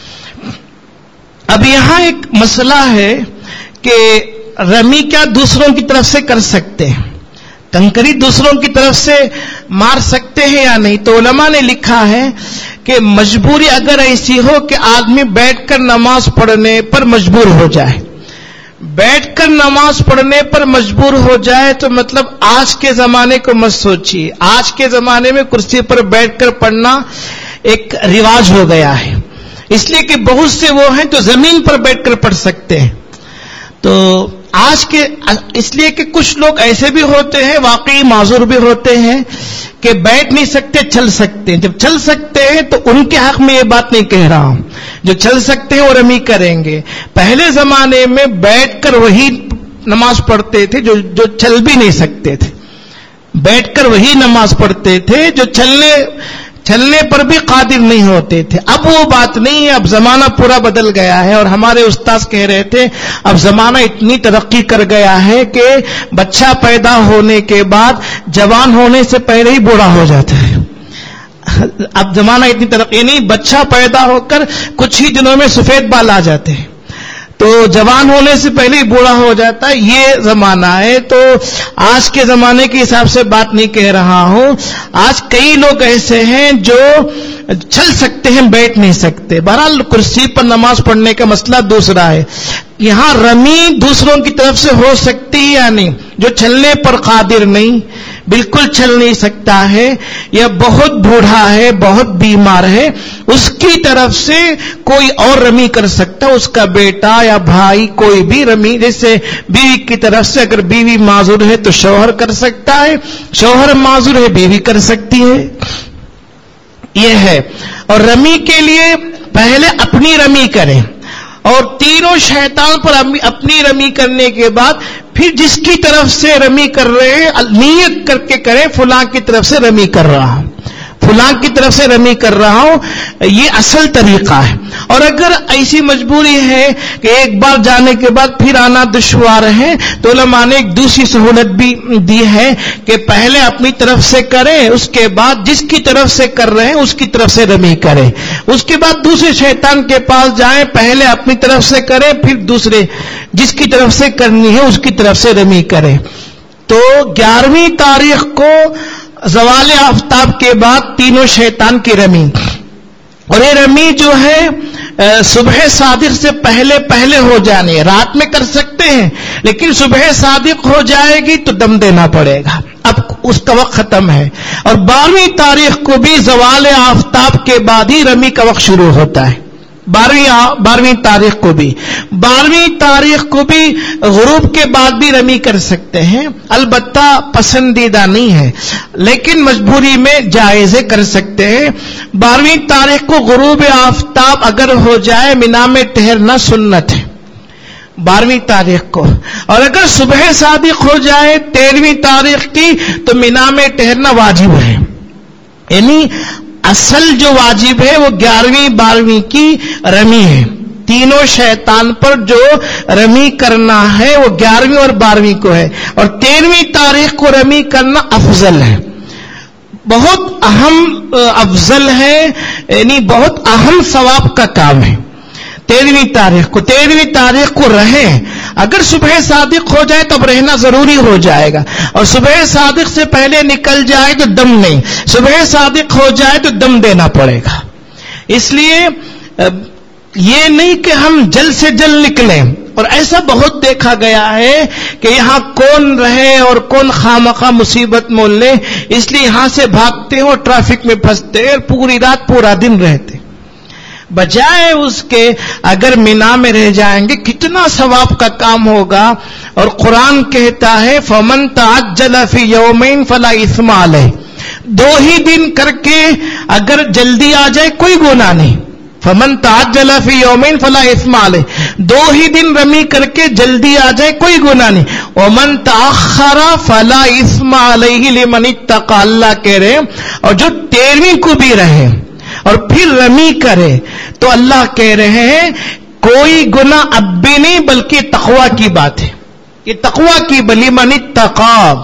اب یہاں ایک مسئلہ ہے کہ رمی کیا دوسروں کی طرف سے کر سکتے ہیں؟ کنکری دوسروں کی طرف سے مار سکتے ہیں یا نہیں؟ تو علماء نے لکھا ہے کہ مجبوری اگر ایسی ہو کہ آدمی بیٹھ کر نماز پڑھنے پر مجبور ہو جائے، بیٹھ کر نماز پڑھنے پر مجبور ہو جائے تو مطلب آج کے زمانے کو مت سوچیے. آج کے زمانے میں کرسی پر بیٹھ کر پڑھنا ایک رواج ہو گیا ہے، اس لیے کہ بہت سے وہ ہیں جو زمین پر بیٹھ کر پڑھ سکتے ہیں. تو آج کے اس لیے کہ کچھ لوگ ایسے بھی ہوتے ہیں، واقعی معذور بھی ہوتے ہیں کہ بیٹھ نہیں سکتے، چل سکتے ہیں. جب چل سکتے ہیں تو ان کے حق میں یہ بات نہیں کہہ رہا ہوں. جو چل سکتے ہیں وہ رمی کریں گے. پہلے زمانے میں بیٹھ کر وہی نماز پڑھتے تھے جو جو چل بھی نہیں سکتے تھے، بیٹھ کر وہی نماز پڑھتے تھے جو چلنے چلنے پر بھی قادر نہیں ہوتے تھے. اب وہ بات نہیں ہے، اب زمانہ پورا بدل گیا ہے. اور ہمارے استاذ کہہ رہے تھے اب زمانہ اتنی ترقی کر گیا ہے کہ بچہ پیدا ہونے کے بعد جوان ہونے سے پہلے ہی بوڑھا ہو جاتا ہے. اب زمانہ اتنی ترقی نہیں، بچہ پیدا ہو کر کچھ ہی دنوں میں سفید بال آ جاتے ہیں، تو جوان ہونے سے پہلے ہی بوڑھا ہو جاتا ہے. یہ زمانہ ہے. تو آج کے زمانے کے حساب سے بات نہیں کہہ رہا ہوں. آج کئی لوگ ایسے ہیں جو چل سکتے ہیں، بیٹھ نہیں سکتے. بہرحال کرسی پر نماز پڑھنے کا مسئلہ دوسرا ہے. یہاں رمی دوسروں کی طرف سے ہو سکتی ہے یا نہیں؟ جو چلنے پر قادر نہیں، بالکل چل نہیں سکتا ہے، یا بہت بوڑھا ہے، بہت بیمار ہے، اس کی طرف سے کوئی اور رمی کر سکتا، اس کا بیٹا یا بھائی کوئی بھی رمی. جیسے بیوی کی طرف سے اگر بیوی معذور ہے تو شوہر کر سکتا ہے، شوہر معذور ہے بیوی کر سکتی ہے. یہ ہے. اور رمی کے لیے پہلے اپنی رمی کریں، اور تینوں شیطان پر اپنی رمی کرنے کے بعد پھر جس کی طرف سے رمی کر رہے ہیں نیت کر کے کریں، فلاں کی طرف سے رمی کر رہا ہوں، فلاں کی طرف سے رمی کر رہا ہوں. یہ اصل طریقہ ہے. اور اگر ایسی مجبوری ہے کہ ایک بار جانے کے بعد پھر آنا دشوار ہے تو علماء نے ایک دوسری سہولت بھی دی ہے کہ پہلے اپنی طرف سے کریں، اس کے بعد جس کی طرف سے کر رہے ہیں اس کی طرف سے رمی کریں. اس کے بعد دوسرے شیطان کے پاس جائیں، پہلے اپنی طرف سے کریں، پھر دوسرے جس کی طرف سے کرنی ہے اس کی طرف سے رمی کریں. تو گیارہویں تاریخ کو زوال آفتاب کے بعد تینوں شیطان کی رمی، اور یہ رمی جو ہے صبح صادق سے پہلے پہلے ہو جانے. رات میں کر سکتے ہیں لیکن صبح صادق ہو جائے گی تو دم دینا پڑے گا، اب اس کا وقت ختم ہے. اور بارہویں تاریخ کو بھی زوال آفتاب کے بعد ہی رمی کا وقت شروع ہوتا ہے. بارہویں بارہویں تاریخ کو بھی بارہویں تاریخ کو بھی غروب کے بعد بھی رمی کر سکتے ہیں. البتہ پسندیدہ نہیں ہے لیکن مجبوری میں جائز کر سکتے ہیں. بارہویں تاریخ کو غروب آفتاب اگر ہو جائے مینا میں ٹھہرنا سنت ہے بارہویں تاریخ کو، اور اگر صبح صادق ہو جائے تیرہویں تاریخ کی تو مینا میں ٹھہرنا واجب ہے. یعنی اصل جو واجب ہے وہ گیارہویں بارہویں کی رمی ہے. تینوں شیطان پر جو رمی کرنا ہے وہ گیارہویں اور بارہویں کو ہے، اور تیرہویں تاریخ کو رمی کرنا افضل ہے، بہت اہم افضل ہے، یعنی بہت اہم ثواب کا کام ہے. تیرہویں تاریخ کو تیرہویں تاریخ کو رہیں. اگر صبح صادق ہو جائے تو اب رہنا ضروری ہو جائے گا، اور صبح صادق سے پہلے نکل جائے تو دم نہیں، صبح صادق ہو جائے تو دم دینا پڑے گا. اس لیے یہ نہیں کہ ہم جلد سے جلد نکلیں. اور ایسا بہت دیکھا گیا ہے کہ یہاں کون رہے اور کون خامخواہ مصیبت مول لے، اس لیے یہاں سے بھاگتے ہیں اور ٹریفک میں پھنستے ہیں اور پوری رات پورا دن رہتے. بجائے اس کے اگر مینا میں رہ جائیں گے کتنا ثواب کا کام ہوگا. اور قرآن کہتا ہے فمن تعجل فی یومین فلا اثم علیہ, دو ہی دن کر کے اگر جلدی آ جائے کوئی گناہ نہیں. فمن تعجل فی یومین فلا اثم علیہ, دو ہی دن رمی کر کے جلدی آ جائے کوئی گناہ نہیں. ومن تاخر فلا اثم علیہ لمن اتقى, اللہ کہہ رہے اور جو تیرہویں کو بھی رہے اور پھر رمی کرے تو اللہ کہہ رہے ہیں کوئی گناہ اب بھی نہیں بلکہ تقوی کی بات ہے. یہ تقوی کی بلی من اتقى.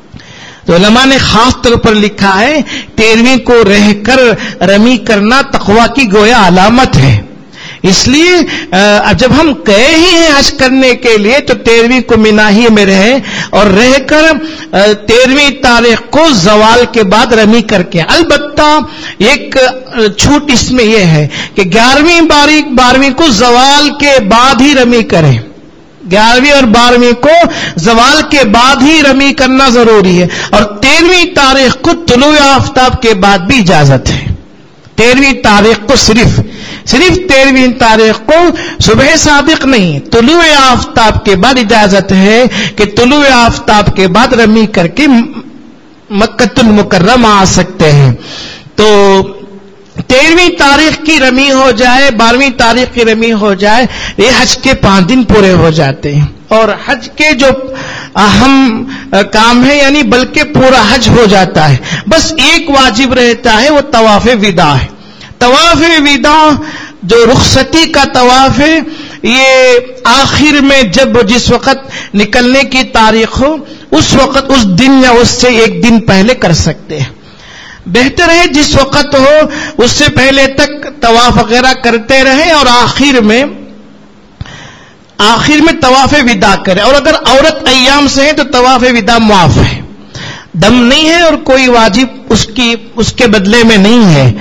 تو علماء نے خاص طور پر لکھا ہے تیرہویں کو رہ کر رمی کرنا تقوی کی گویا علامت ہے. اس لیے جب ہم گئے ہی ہیں حج کرنے کے لیے تو تیرہویں کو مینا ہی میں رہے اور رہ کر تیرہویں تاریخ کو زوال کے بعد رمی کر کے. البتہ ایک چھوٹ اس میں یہ ہے کہ گیارہویں بارہویں بارہویں کو زوال کے بعد ہی رمی کریں. گیارہویں اور بارہویں کو زوال کے بعد ہی رمی کرنا ضروری ہے. اور تیرہویں تاریخ کو طلوع آفتاب کے بعد بھی اجازت ہے. تیرہویں تاریخ کو صرف صرف تیرہویں تاریخ کو صبح صادق نہیں, طلوع آفتاب کے بعد اجازت ہے کہ طلوع آفتاب کے بعد رمی کر کے مکۃ المکرمہ آ سکتے ہیں. تو تیرہویں تاریخ کی رمی ہو جائے, بارہویں تاریخ کی رمی ہو جائے, یہ حج کے پانچ دن پورے ہو جاتے ہیں. اور حج کے جو اہم کام ہے یعنی بلکہ پورا حج ہو جاتا ہے. بس ایک واجب رہتا ہے وہ طواف وداع ہے. طواف وداع جو رخصتی کا طواف ہے یہ آخر میں جب جس وقت نکلنے کی تاریخ ہو اس وقت اس دن یا اس سے ایک دن پہلے کر سکتے ہیں. بہتر ہے جس وقت ہو اس سے پہلے تک طواف وغیرہ کرتے رہیں اور آخر میں آخر میں طواف وداع کریں. اور اگر عورت ایام سے ہے تو طواف وداع معاف ہے, دم نہیں ہے اور کوئی واجب اس کی اس کے بدلے میں نہیں ہے.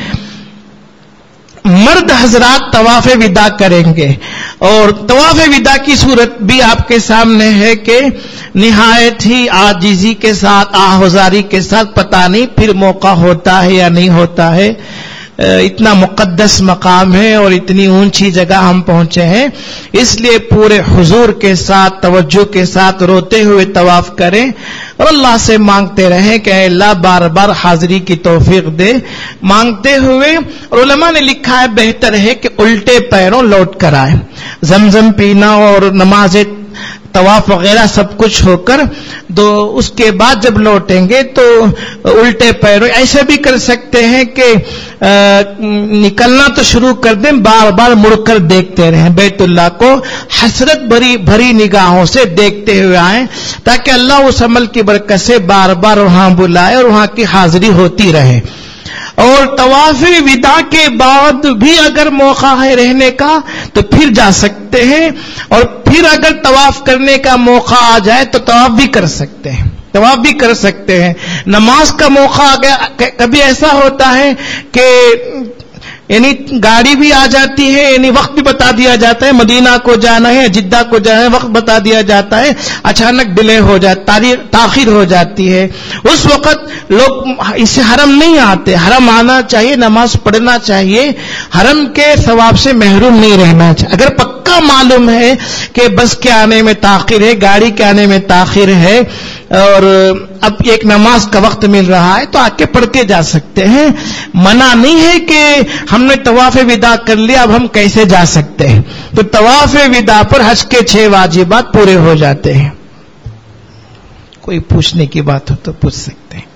مرد حضرات طواف وداع کریں گے. اور طواف وداع کی صورت بھی آپ کے سامنے ہے کہ نہایت ہی عاجزی کے ساتھ آہوزاری کے ساتھ, پتہ نہیں پھر موقع ہوتا ہے یا نہیں ہوتا ہے. اتنا مقدس مقام ہے اور اتنی اونچی جگہ ہم پہنچے ہیں, اس لیے پورے حضور کے ساتھ توجہ کے ساتھ روتے ہوئے طواف کریں اور اللہ سے مانگتے رہیں کہ اے اللہ بار بار حاضری کی توفیق دے. مانگتے ہوئے اور علماء نے لکھا ہے بہتر ہے کہ الٹے پیروں لوٹ کر آئے. زمزم پینا اور نماز طواف وغیرہ سب کچھ ہو کر دو اس کے بعد جب لوٹیں گے تو الٹے پیروں. ایسا بھی کر سکتے ہیں کہ نکلنا تو شروع کر دیں, بار بار مڑ کر دیکھتے رہیں بیت اللہ کو, حسرت بھری بھری نگاہوں سے دیکھتے ہوئے آئیں تاکہ اللہ اس عمل کی برکت سے بار بار وہاں بلائے اور وہاں کی حاضری ہوتی رہے. اور طواف وداع کے بعد بھی اگر موقع ہے رہنے کا تو پھر جا سکتے ہیں, اور پھر اگر طواف کرنے کا موقع آ جائے تو طواف بھی کر سکتے ہیں طواف بھی کر سکتے ہیں. نماز کا موقع آ گیا, کبھی ایسا ہوتا ہے کہ یعنی گاڑی بھی آ جاتی ہے, یعنی وقت بھی بتا دیا جاتا ہے مدینہ کو جانا ہے جدہ کو جانا ہے, وقت بتا دیا جاتا ہے, اچانک ڈیلے ہو جاتا تاخیر ہو جاتی ہے. اس وقت لوگ اس سے حرم نہیں آتے. حرم آنا چاہیے, نماز پڑھنا چاہیے, حرم کے ثواب سے محروم نہیں رہنا چاہیے. اگر پکا معلوم ہے کہ بس کے آنے میں تاخیر ہے, گاڑی کے آنے میں تاخیر ہے اور اب ایک نماز کا وقت مل رہا ہے تو آ کے پڑھ کے جا سکتے ہیں. منع نہیں ہے کہ ہم نے طواف وداع کر لیا اب ہم کیسے جا سکتے ہیں. تو طواف وداع پر حج کے چھ واجبات پورے ہو جاتے ہیں. کوئی پوچھنے کی بات ہو تو پوچھ سکتے ہیں.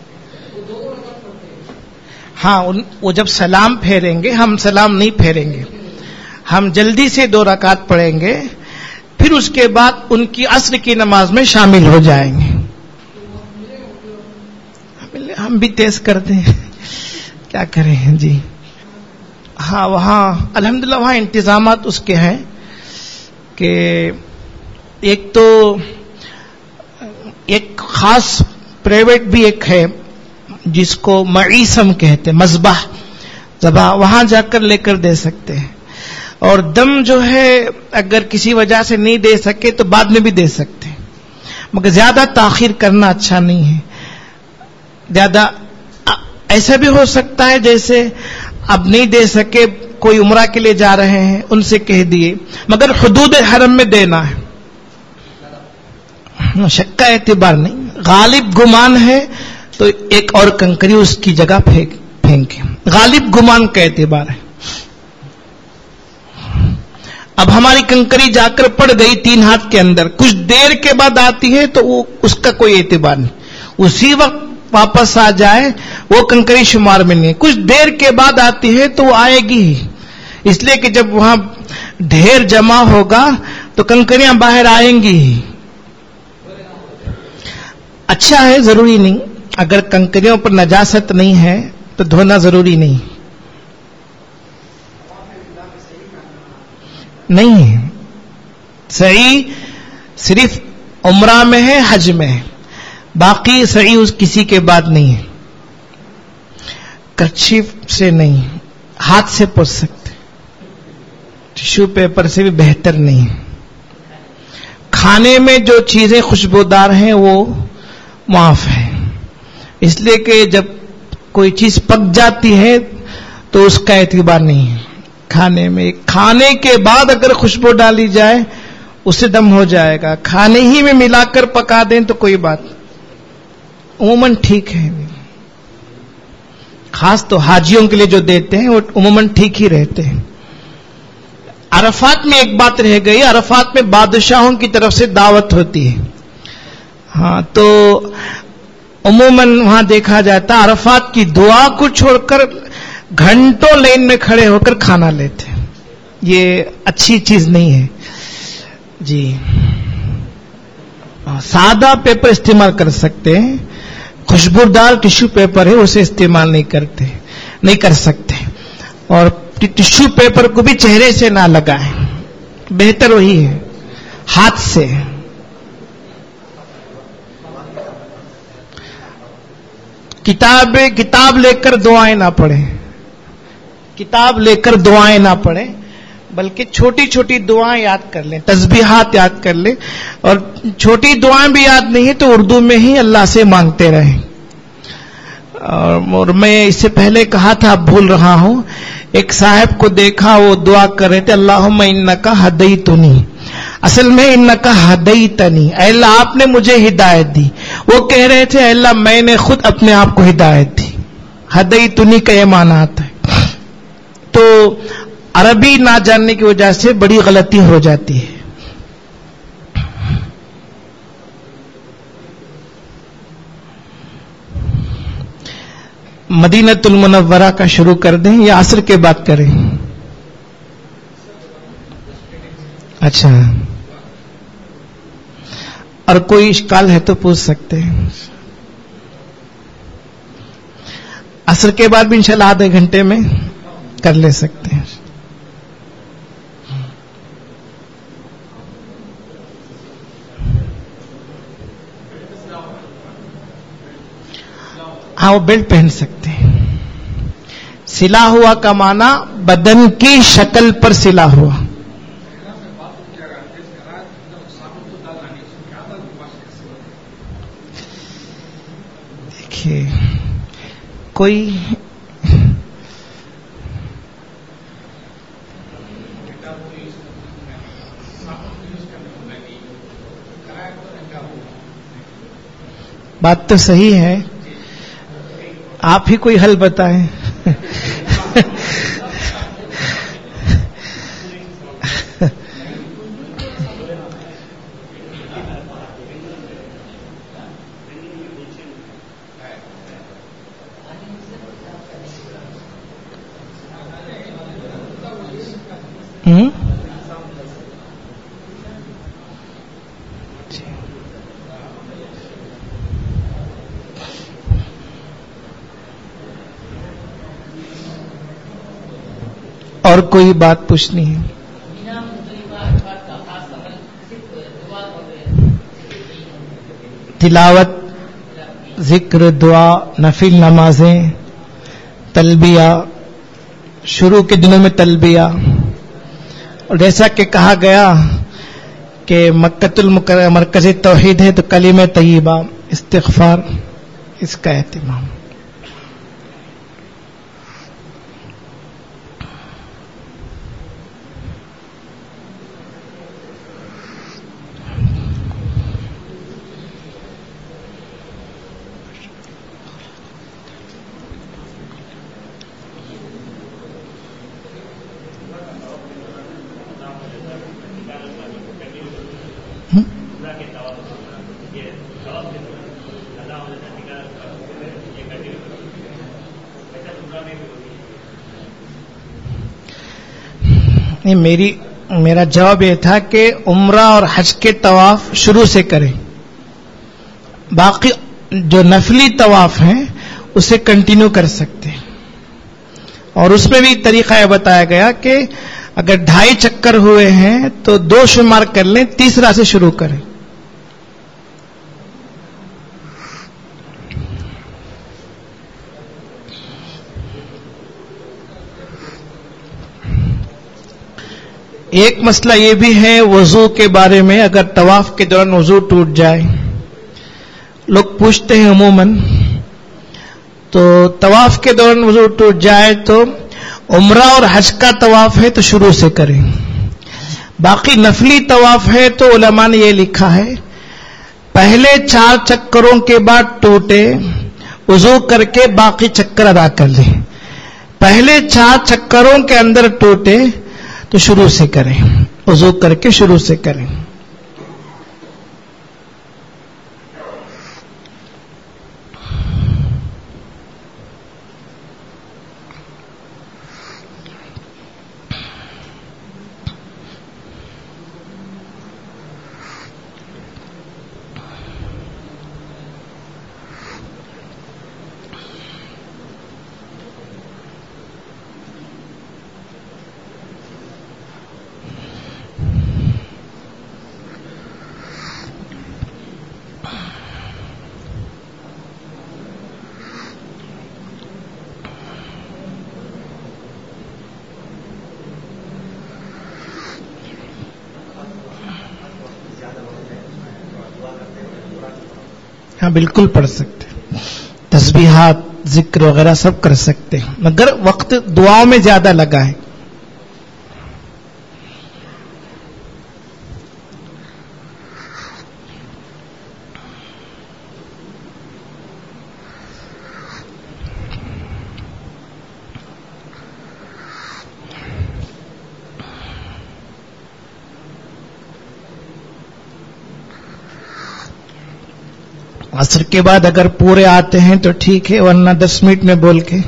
ہاں وہ جب سلام پھیریں گے, ہم سلام نہیں پھیریں گے, ہم جلدی سے دو رکعت پڑھیں گے, پھر اس کے بعد ان کی عصر کی نماز میں شامل ہو جائیں گے. ہم بھی تیز کرتے ہیں, کیا کریں جی. ہاں وہاں الحمدللہ وہاں انتظامات اس کے ہیں کہ ایک تو ایک خاص پرائیویٹ بھی ایک ہے جس کو معیسم کہتے ہیں, مذبح ذبح, وہاں جا کر لے کر دے سکتے ہیں. اور دم جو ہے اگر کسی وجہ سے نہیں دے سکے تو بعد میں بھی دے سکتے ہیں, مگر زیادہ تاخیر کرنا اچھا نہیں ہے. زیادہ ایسا بھی ہو سکتا ہے جیسے اب نہیں دے سکے کوئی عمرہ کے لیے جا رہے ہیں ان سے کہہ دیے، مگر حدود حرم میں دینا ہے، شک کا اعتبار نہیں، غالب گمان ہے تو ایک اور کنکری اس کی جگہ پھینک پھینکے، غالب گمان کا اعتبار ہے۔ اب ہماری کنکری جا کر پڑ گئی تین ہاتھ کے اندر، کچھ دیر کے بعد آتی ہے تو وہ اس کا کوئی اعتبار نہیں، اسی وقت واپس آ جائے وہ کنکری شمار میں نہیں، کچھ دیر کے بعد آتی ہے تو وہ آئے گی ہی، اس لیے کہ جب وہاں ڈھیر جمع ہوگا تو کنکریاں باہر آئیں گی ہی۔ اچھا ہے، ضروری نہیں، اگر کنکریوں پر نجاست نہیں ہے تو دھونا ضروری نہیں نہیں ہے، صحیح صرف عمرہ میں ہے، حج میں ہے، باقی صحیح اس کسی کے بعد نہیں ہے، کرچیف سے نہیں، ہاتھ سے پوچھ سکتے، ٹیشو پیپر سے بھی بہتر نہیں۔ کھانے میں جو چیزیں خوشبودار ہیں وہ معاف ہے، اس لیے کہ جب کوئی چیز پک جاتی ہے تو اس کا اعتبار نہیں ہے، کھانے میں کھانے کے بعد اگر خوشبو ڈالی جائے اس سے دم ہو جائے گا، کھانے ہی میں ملا کر پکا دیں تو کوئی بات عموماً ٹھیک ہے، خاص تو حاجیوں کے لیے جو دیتے ہیں وہ عموماً ٹھیک ہی رہتے ہیں۔ عرفات میں ایک بات رہ گئی، عرفات میں بادشاہوں کی طرف سے دعوت ہوتی ہے، ہاں تو عموماً وہاں دیکھا جاتا عرفات کی دعا کو چھوڑ کر گھنٹوں لائن میں کھڑے ہو کر کھانا لیتے، یہ اچھی چیز نہیں ہے جی۔ سادہ پیپر استعمال کر سکتے ہیں، خوشبودار ٹیشو پیپر ہے اسے استعمال نہیں کرتے نہیں کر سکتے، اور ٹیشو پیپر کو بھی چہرے سے نہ لگائیں، بہتر وہی ہے ہاتھ سے۔ کتاب کتاب لے کر دعائیں نہ پڑھیں، کتاب لے کر دعائیں نہ پڑھیں، بلکہ چھوٹی چھوٹی دعائیں یاد کر لیں، تسبیحات یاد کر لیں، اور چھوٹی دعائیں بھی یاد نہیں ہے تو اردو میں ہی اللہ سے مانگتے رہیں۔ اور میں اس سے پہلے کہا تھا، اب بھول رہا ہوں، ایک صاحب کو دیکھا وہ دعا کر رہے تھے، اللہم انکا ہدیتنی، اصل میں انکا ہدیتنی، اے اللہ آپ نے مجھے ہدایت دی، وہ کہہ رہے تھے اے اللہ میں نے خود اپنے آپ کو ہدایت دی، ہدیتنی کا یہ معنی آتا ہے۔ تو عربی نہ جاننے کی وجہ سے بڑی غلطی ہو جاتی ہے۔ مدینۃ المنورہ کا شروع کر دیں یا عصر کے بعد کریں؟ اچھا، اور کوئی اشکال ہے تو پوچھ سکتے ہیں، عصر کے بعد بھی انشاءاللہ آدھے گھنٹے میں کر لے سکتے ہیں۔ ہاں وہ بیلٹ پہن سکتے ہیں۔ سلا ہوا کا معنی بدن کی شکل پر سلا ہوا۔ دیکھیے کوئی بات تو صحیح ہے، آپ ہی کوئی حل بتائیں۔ ہوں اور کوئی بات پوچھنی ہے؟ تلاوت، ذکر، دعا، نفل نمازیں، تلبیہ، شروع کے دنوں میں تلبیہ، اور جیسا کہ کہا گیا کہ مکۃ المکرمہ مرکز توحید ہے تو کلمہ طیبہ، استغفار، اس کا اہتمام۔ نہیں، میری میرا جواب یہ تھا کہ عمرہ اور حج کے طواف شروع سے کریں، باقی جو نفلی طواف ہیں اسے کنٹینیو کر سکتے ہیں. اور اس میں بھی طریقہ یہ بتایا گیا کہ اگر ڈھائی چکر ہوئے ہیں تو دو شمار کر لیں، تیسرا سے شروع کریں. ایک مسئلہ یہ بھی ہے وضو کے بارے میں، اگر طواف کے دوران وضو ٹوٹ جائے، لوگ پوچھتے ہیں عموماً، تو طواف کے دوران وضو ٹوٹ جائے تو عمرہ اور حج کا طواف ہے تو شروع سے کریں. باقی نفلی طواف ہے تو علماء نے یہ لکھا ہے پہلے چار چکروں کے بعد ٹوٹے، وضو کر کے باقی چکر ادا کر لیں. پہلے چار چکروں کے اندر ٹوٹے تو شروع سے کریں، وضو کر کے شروع سے کریں. ہاں بالکل پڑھ سکتے ہیں، تسبیحات ذکر وغیرہ سب کر سکتے ہیں، مگر وقت دعاؤں میں زیادہ لگا ہے. عصر کے بعد اگر پورے آتے ہیں تو ٹھیک ہے، ورنہ دس منٹ میں بول کے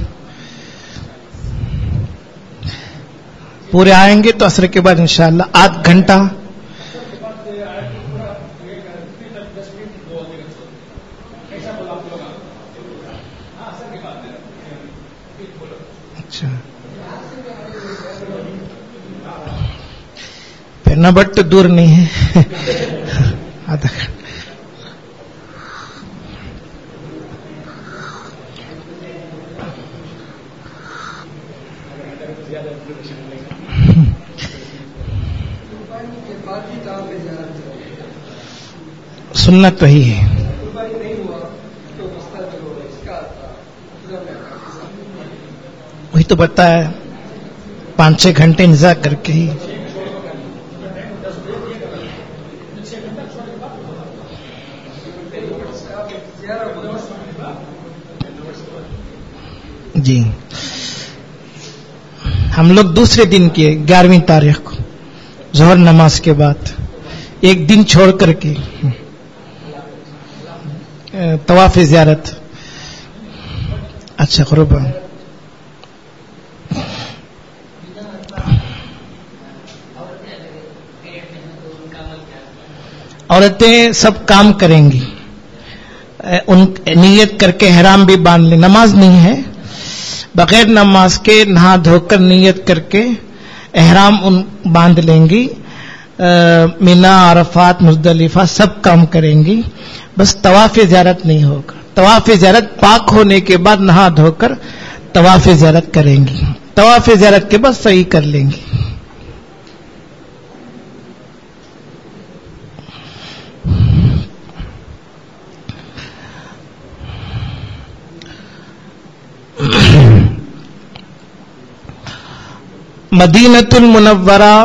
پورے آئیں گے تو عصر کے بعد انشاءاللہ آدھ گھنٹہ. اچھا پھر نہ بٹ تو دور نہیں ہے، آدھا گھنٹہ. سنت وہی ہے، وہی تو بتایا پانچ چھ گھنٹے انتظار کر کے ہی. جی ہم لوگ دوسرے دن کیے گیارہویں تاریخ کو ظہر نماز کے بعد ایک دن چھوڑ کر کے طواف زیارت. اچھا قربان. عورتیں سب کام کریں گی، ان نیت کر کے احرام بھی باندھ لیں، نماز نہیں ہے، بغیر نماز کے نہا دھو کر نیت کر کے احرام ان باندھ لیں گی. مینا، عرفات، مزدلفہ سب کام کریں گی، بس طواف زیارت نہیں ہوگا. طواف زیارت پاک ہونے کے بعد نہا دھو کر طواف زیارت کریں گی، طواف زیارت کے بعد صحیح کر لیں گی. مدینۃ المنورہ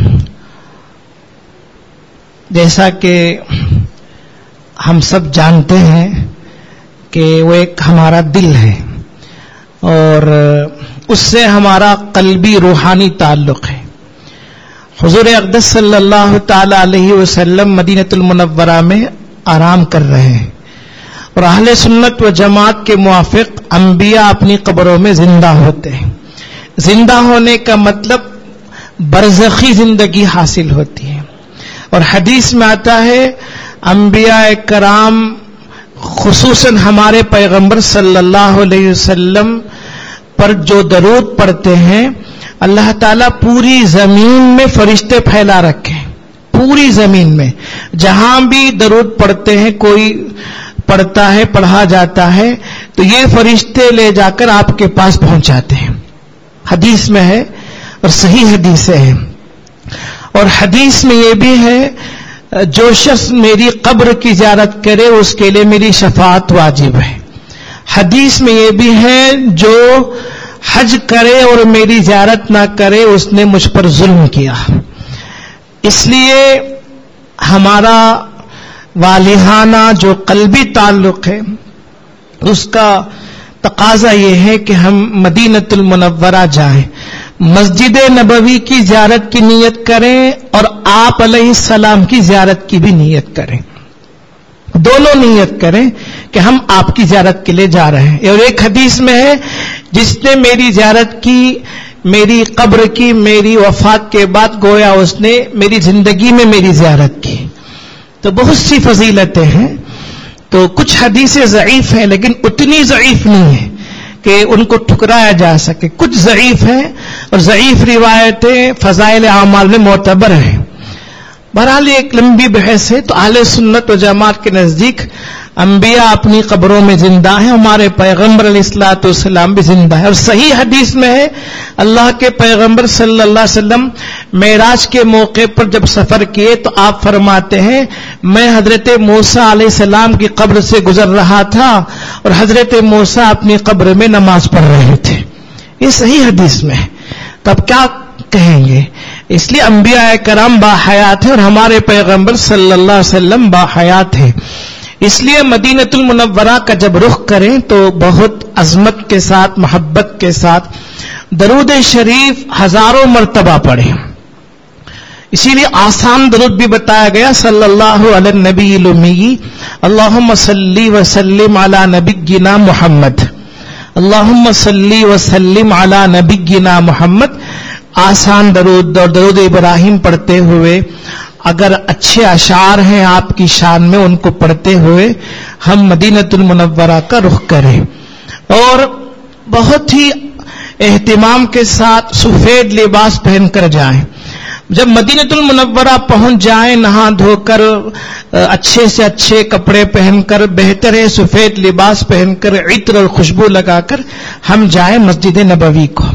جیسا کہ ہم سب جانتے ہیں کہ وہ ایک ہمارا دل ہے اور اس سے ہمارا قلبی روحانی تعلق ہے. حضور اقدس صلی اللہ تعالی علیہ وسلم مدینۃ المنورہ میں آرام کر رہے ہیں اور اہل سنت و جماعت کے موافق انبیاء اپنی قبروں میں زندہ ہوتے ہیں. زندہ ہونے کا مطلب برزخی زندگی حاصل ہوتی ہے. اور حدیث میں آتا ہے انبیاء کرام خصوصاً ہمارے پیغمبر صلی اللہ علیہ وسلم پر جو درود پڑھتے ہیں اللہ تعالیٰ پوری زمین میں فرشتے پھیلا رکھے. پوری زمین میں جہاں بھی درود پڑھتے ہیں, کوئی پڑھتا ہے, پڑھا جاتا ہے, تو یہ فرشتے لے جا کر آپ کے پاس پہنچاتے ہیں. حدیث میں ہے اور صحیح حدیثیں ہیں. اور حدیث میں یہ بھی ہے جو شخص میری قبر کی زیارت کرے اس کے لیے میری شفاعت واجب ہے. حدیث میں یہ بھی ہے جو حج کرے اور میری زیارت نہ کرے اس نے مجھ پر ظلم کیا. اس لیے ہمارا والہانہ جو قلبی تعلق ہے اس کا تقاضا یہ ہے کہ ہم مدینۃ المنورہ جائیں, مسجد نبوی کی زیارت کی نیت کریں اور آپ علیہ السلام کی زیارت کی بھی نیت کریں. دونوں نیت کریں کہ ہم آپ کی زیارت کے لیے جا رہے ہیں. اور ایک حدیث میں ہے جس نے میری زیارت کی, میری قبر کی, میری وفات کے بعد گویا اس نے میری زندگی میں میری زیارت کی. تو بہت سی فضیلتیں ہیں. تو کچھ حدیثیں ضعیف ہیں لیکن اتنی ضعیف نہیں ہیں کہ ان کو ٹھکرایا جا سکے. کچھ ضعیف ہیں اور ضعیف روایتیں فضائل اعمال میں معتبر ہیں. بہرحال ایک لمبی بحث ہے. تو اہل سنت و جماعت کے نزدیک انبیاء اپنی قبروں میں زندہ ہیں, ہمارے پیغمبر علیہ الصلوۃ والسلام بھی زندہ ہے. اور صحیح حدیث میں ہے اللہ کے پیغمبر صلی اللہ علیہ وسلم معراج کے موقع پر جب سفر کیے تو آپ فرماتے ہیں میں حضرت موسیٰ علیہ السلام کی قبر سے گزر رہا تھا اور حضرت موسیٰ اپنی قبر میں نماز پڑھ رہے تھے. یہ صحیح حدیث میں ہے. تو اب کیا کہیں گے؟ اس لیے انبیاء کرام باحیات ہیں اور ہمارے پیغمبر صلی اللہ علیہ وسلم باحیات ہیں. اس لیے مدینۃ المنورہ کا جب رخ کریں تو بہت عظمت کے ساتھ, محبت کے ساتھ درود شریف ہزاروں مرتبہ پڑھیں. اسی لیے آسان درود بھی بتایا گیا, صلی اللہ علی النبی الامی اللہم صلی وسلم علی نبینا محمد, اللہم صلی وسلم علی نبینا محمد. آسان درود اور درود ابراہیم پڑھتے ہوئے اگر اچھے اشعار ہیں آپ کی شان میں ان کو پڑھتے ہوئے ہم مدینۃ المنورہ کا رخ کریں اور بہت ہی اہتمام کے ساتھ سفید لباس پہن کر جائیں. جب مدینۃ المنورہ پہنچ جائیں نہا دھو کر اچھے سے اچھے کپڑے پہن کر, بہتر ہے سفید لباس پہن کر, عطر اور خوشبو لگا کر ہم جائیں مسجد نبوی کو.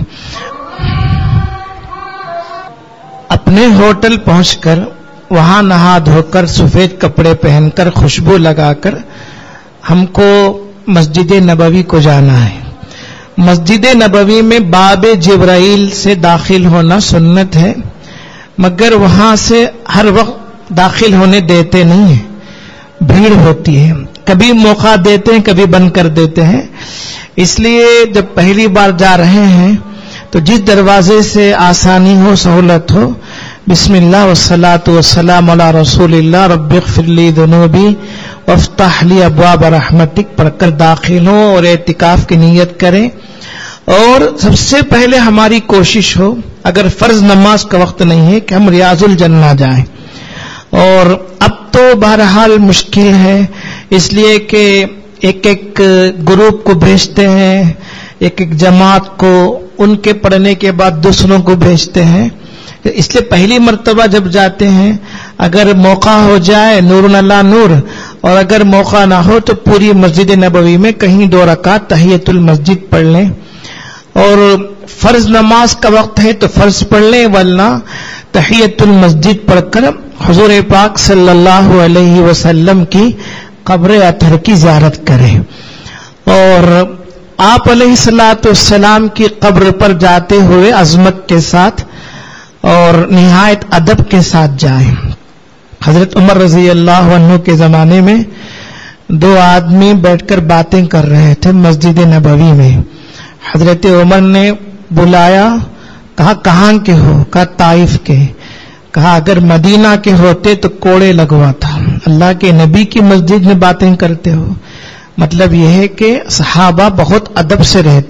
اپنے ہوٹل پہنچ کر وہاں نہا دھو کر سفید کپڑے پہن کر خوشبو لگا کر ہم کو مسجد نبوی کو جانا ہے. مسجد نبوی میں باب جبرائیل سے داخل ہونا سنت ہے مگر وہاں سے ہر وقت داخل ہونے دیتے نہیں ہیں, بھیڑ ہوتی ہے. کبھی موقع دیتے ہیں کبھی بند کر دیتے ہیں. اس لیے جب پہلی بار جا رہے ہیں تو جس دروازے سے آسانی ہو, سہولت ہو, بسم اللہ والصلاۃ والسلام علی رسول اللہ رب اغفر لی ذنوبی وافتح لی ابواب رحمتک پڑھ کر داخل ہوں اور اعتکاف کی نیت کریں. اور سب سے پہلے ہماری کوشش ہو, اگر فرض نماز کا وقت نہیں ہے, کہ ہم ریاض الجنہ جائیں. اور اب تو بہرحال مشکل ہے اس لیے کہ ایک ایک گروپ کو بھیجتے ہیں, ایک ایک جماعت کو, ان کے پڑھنے کے بعد دوسروں کو بھیجتے ہیں. اس لیے پہلی مرتبہ جب جاتے ہیں اگر موقع ہو جائے نور اللہ نور, اور اگر موقع نہ ہو تو پوری مسجد نبوی میں کہیں دو رکعت تحیۃ المسجد پڑھ لیں. اور فرض نماز کا وقت ہے تو فرض پڑھ لیں, ورنہ تحیۃ المسجد پڑھ کر حضور پاک صلی اللہ علیہ وسلم کی قبر اطہر کی زیارت کریں. اور آپ علیہ الصلوۃ والسلام کی قبر پر جاتے ہوئے عظمت کے ساتھ اور نہایت ادب کے ساتھ جائیں. حضرت عمر رضی اللہ عنہ کے زمانے میں دو آدمی بیٹھ کر باتیں کر رہے تھے مسجد نبوی میں. حضرت عمر نے بلایا, کہا کہاں کے ہو؟ کہا طائف کے. کہا اگر مدینہ کے ہوتے تو کوڑے لگواتا, اللہ کے نبی کی مسجد میں باتیں کرتے ہو. مطلب یہ ہے کہ صحابہ بہت ادب سے رہتے تھے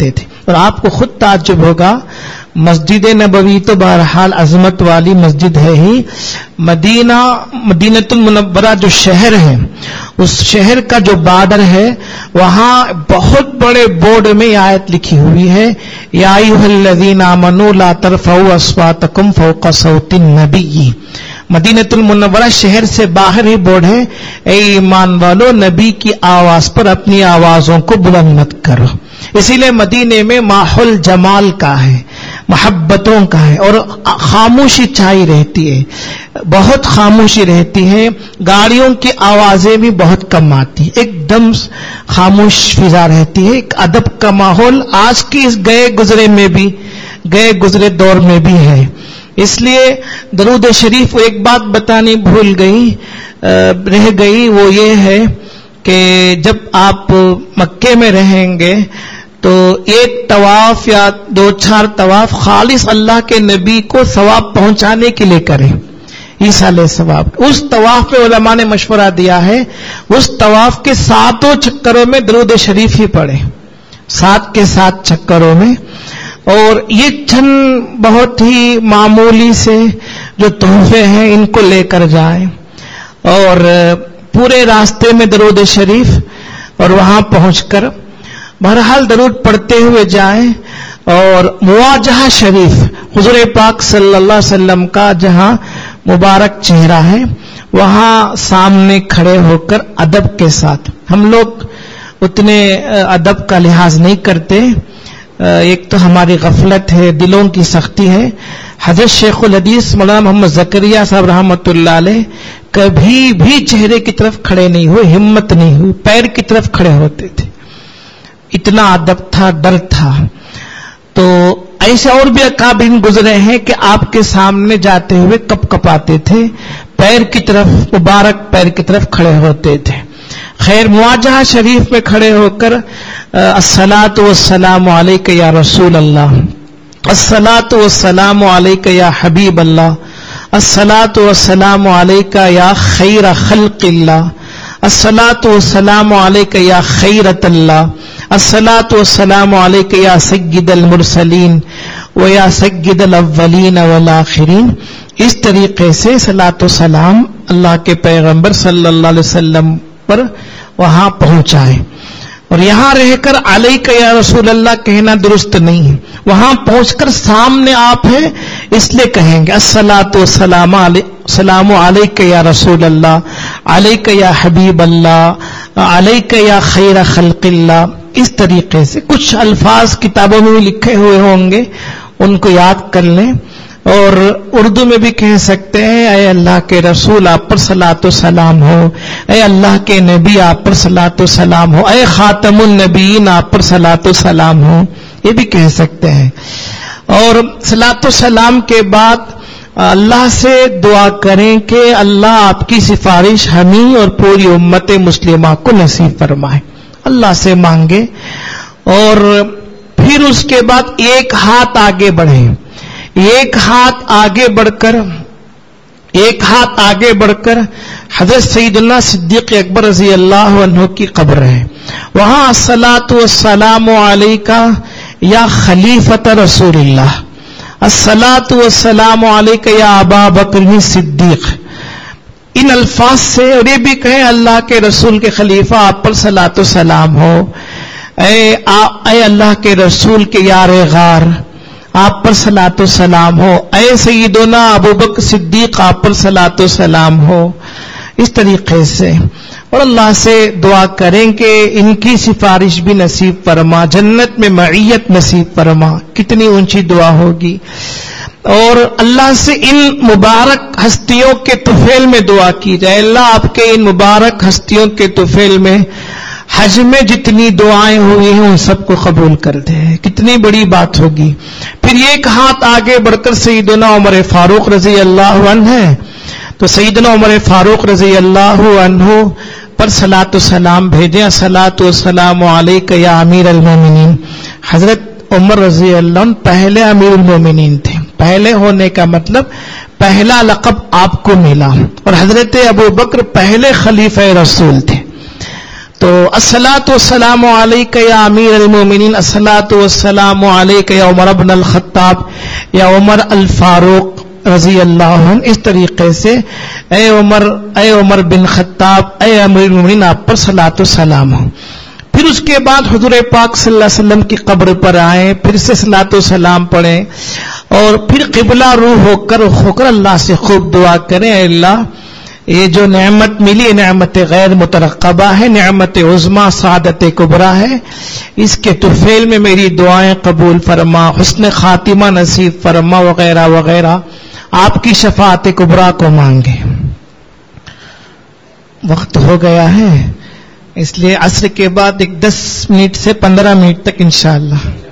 اور آپ کو خود تعجب ہوگا، مسجد نبوی تو بہرحال عظمت والی مسجد ہے ہی، مدینہ مدینۃ المنورہ جو شہر ہے، اس شہر کا جو بارڈر ہے وہاں بہت بڑے بورڈ میں یہ آیت لکھی ہوئی ہے، یا ایھا الذین آمنوا لا ترفعوا اصواتکم فوق صوت النبی. مدینۃ المنورہ شہر سے باہر ہی بورڈ ہے، اے ایمان والو نبی کی آواز پر اپنی آوازوں کو بلند مت کرو. اسی لیے مدینے میں ماحول جمال کا ہے، محبتوں کا ہے، اور خاموشی چھائی رہتی ہے، بہت خاموشی رہتی ہے، گاڑیوں کی آوازیں بھی بہت کم آتی ہیں، ایک دم خاموش فضا رہتی ہے، ایک ادب کا ماحول آج کی اس گئے گزرے میں بھی گئے گزرے دور میں بھی ہے. اس لیے درود شریف ایک بات بتانی بھول گئی رہ گئی، وہ یہ ہے کہ جب آپ مکے میں رہیں گے تو ایک طواف یا دو چار طواف خالص اللہ کے نبی کو ثواب پہنچانے کے لیے کریں، ایصال ثواب. اس طواف میں علماء نے مشورہ دیا ہے اس طواف کے ساتوں چکروں میں درود شریف ہی پڑھیں، سات کے سات چکروں میں. اور یہ چند بہت ہی معمولی سے جو تحفے ہیں ان کو لے کر جائیں، اور پورے راستے میں درود شریف، اور وہاں پہنچ کر بہرحال درود پڑھتے ہوئے جائیں. اور مواجہہ شریف حضور پاک صلی اللہ علیہ وسلم کا جہاں مبارک چہرہ ہے وہاں سامنے کھڑے ہو کر ادب کے ساتھ، ہم لوگ اتنے ادب کا لحاظ نہیں کرتے، ایک تو ہماری غفلت ہے، دلوں کی سختی ہے. حضرت شیخ الحدیث مولانا محمد زکریہ صاحب رحمۃ اللہ علیہ کبھی بھی چہرے کی طرف کھڑے نہیں ہوئے، ہمت نہیں ہوئی، پیر کی طرف کھڑے ہوتے تھے، اتنا ادب تھا، ڈر تھا. تو ایسے اور بھی اکابرین گزرے ہیں کہ آپ کے سامنے جاتے ہوئے کپ کپاتے تھے، پیر کی طرف مبارک پیر کی طرف کھڑے ہوتے تھے. خیر مواجہہ شریف میں کھڑے ہو کر الصلاۃ والسلام علیک یا رسول اللہ، الصلاۃ والسلام علیک یا حبیب اللہ، الصلاۃ والسلام علیک یا خیر خلق اللہ، الصلاۃ والسلام علیک یا خیرت اللہ، الصلاۃ والسلام علیک یا سید المرسلین و یا سید الاولین والآخرین. اس طریقے سے صلاۃ و سلام اللہ کے پیغمبر صلی اللہ علیہ وسلم پر وہاں پہنچائے. اور یہاں رہ کر علیک یا رسول اللہ کہنا درست نہیں ہے، وہاں پہنچ کر سامنے آپ ہیں اس لیے کہیں گے الصلاۃ والسلام سلام علیک یا رسول اللہ، علیک یا حبیب اللہ، علیک یا خیر خلق اللہ. اس طریقے سے کچھ الفاظ کتابوں میں بھی لکھے ہوئے ہوں گے، ان کو یاد کر لیں. اور اردو میں بھی کہہ سکتے ہیں اے اللہ کے رسول آپ پر صلاۃ و سلام ہو، اے اللہ کے نبی آپ پر صلاۃ و سلام ہو، اے خاتم النبیین آپ پر صلاۃ و سلام ہو، یہ بھی کہہ سکتے ہیں. اور صلاۃ و سلام کے بعد اللہ سے دعا کریں کہ اللہ آپ کی سفارش ہمیں اور پوری امت مسلمہ کو نصیب فرمائے، اللہ سے مانگے. اور پھر اس کے بعد ایک ہاتھ آگے بڑھیں، ایک ہاتھ آگے بڑھ کر ایک ہاتھ آگے بڑھ کر حضرت سیدنا صدیق اکبر رضی اللہ عنہ کی قبر ہے، وہاں الصلاۃ والسلام علیکہ یا خلیفۃ رسول اللہ، الصلاۃ والسلام علیکہ یا ابا بکر صدیق. ان الفاظ سے، اور یہ بھی کہیں اللہ کے رسول کے خلیفہ آپ پر صلاۃ و سلام ہو، اے اے اللہ کے رسول کے یار غار آپ پر صلاۃ و سلام ہو، اے سیدنا ابوبکر صدیق آپ پر صلاۃ و سلام ہو. اس طریقے سے اور اللہ سے دعا کریں کہ ان کی سفارش بھی نصیب فرما، جنت میں معیت نصیب فرما. کتنی اونچی دعا ہوگی. اور اللہ سے ان مبارک ہستیوں کے طفیل میں دعا کی جائے، اللہ آپ کے ان مبارک ہستیوں کے طفیل میں حج میں جتنی دعائیں ہوئی ہیں ان سب کو قبول کر دے. کتنی بڑی بات ہوگی. پھر ایک ہاتھ آگے بڑھ کر سیدنا عمر فاروق رضی اللہ عنہ ہے، تو سیدنا عمر فاروق رضی اللہ عنہ پر صلاۃ و سلام بھیجیں، الصلاۃ والسلام علیک یا امیر المومنین. حضرت عمر رضی اللہ عنہ پہلے امیر المومنین تھے، پہلے ہونے کا مطلب پہلا لقب آپ کو ملا، اور حضرت ابو بکر پہلے خلیفہ رسول تھے. تو الصلاۃ والسلام علیک یا امیر المومنین، الصلاۃ والسلام علیک یا عمر بن الخطاب یا عمر الفاروق رضی اللہ عنہ، اس طریقے سے اے عمر اے عمر بن خطاب اے امیر المومنین آپ پر صلاۃ و سلام ہو. پھر اس کے بعد حضور پاک صلی اللہ علیہ وسلم کی قبر پر آئیں، پھر سے صلاۃ و سلام پڑھیں، اور پھر قبلہ رو ہو کر ہو کر اللہ سے خوب دعا کریں، اے اللہ یہ جو نعمت ملی نعمت غیر مترقبہ ہے، نعمت عظما سعادت کبریٰ ہے، اس کے طفیل میں میری دعائیں قبول فرما، حسن خاتمہ نصیب فرما وغیرہ وغیرہ، آپ کی شفاعت کبریٰ کو مانگے. وقت ہو گیا ہے، اس لیے عصر کے بعد ایک دس منٹ سے پندرہ منٹ تک انشاءاللہ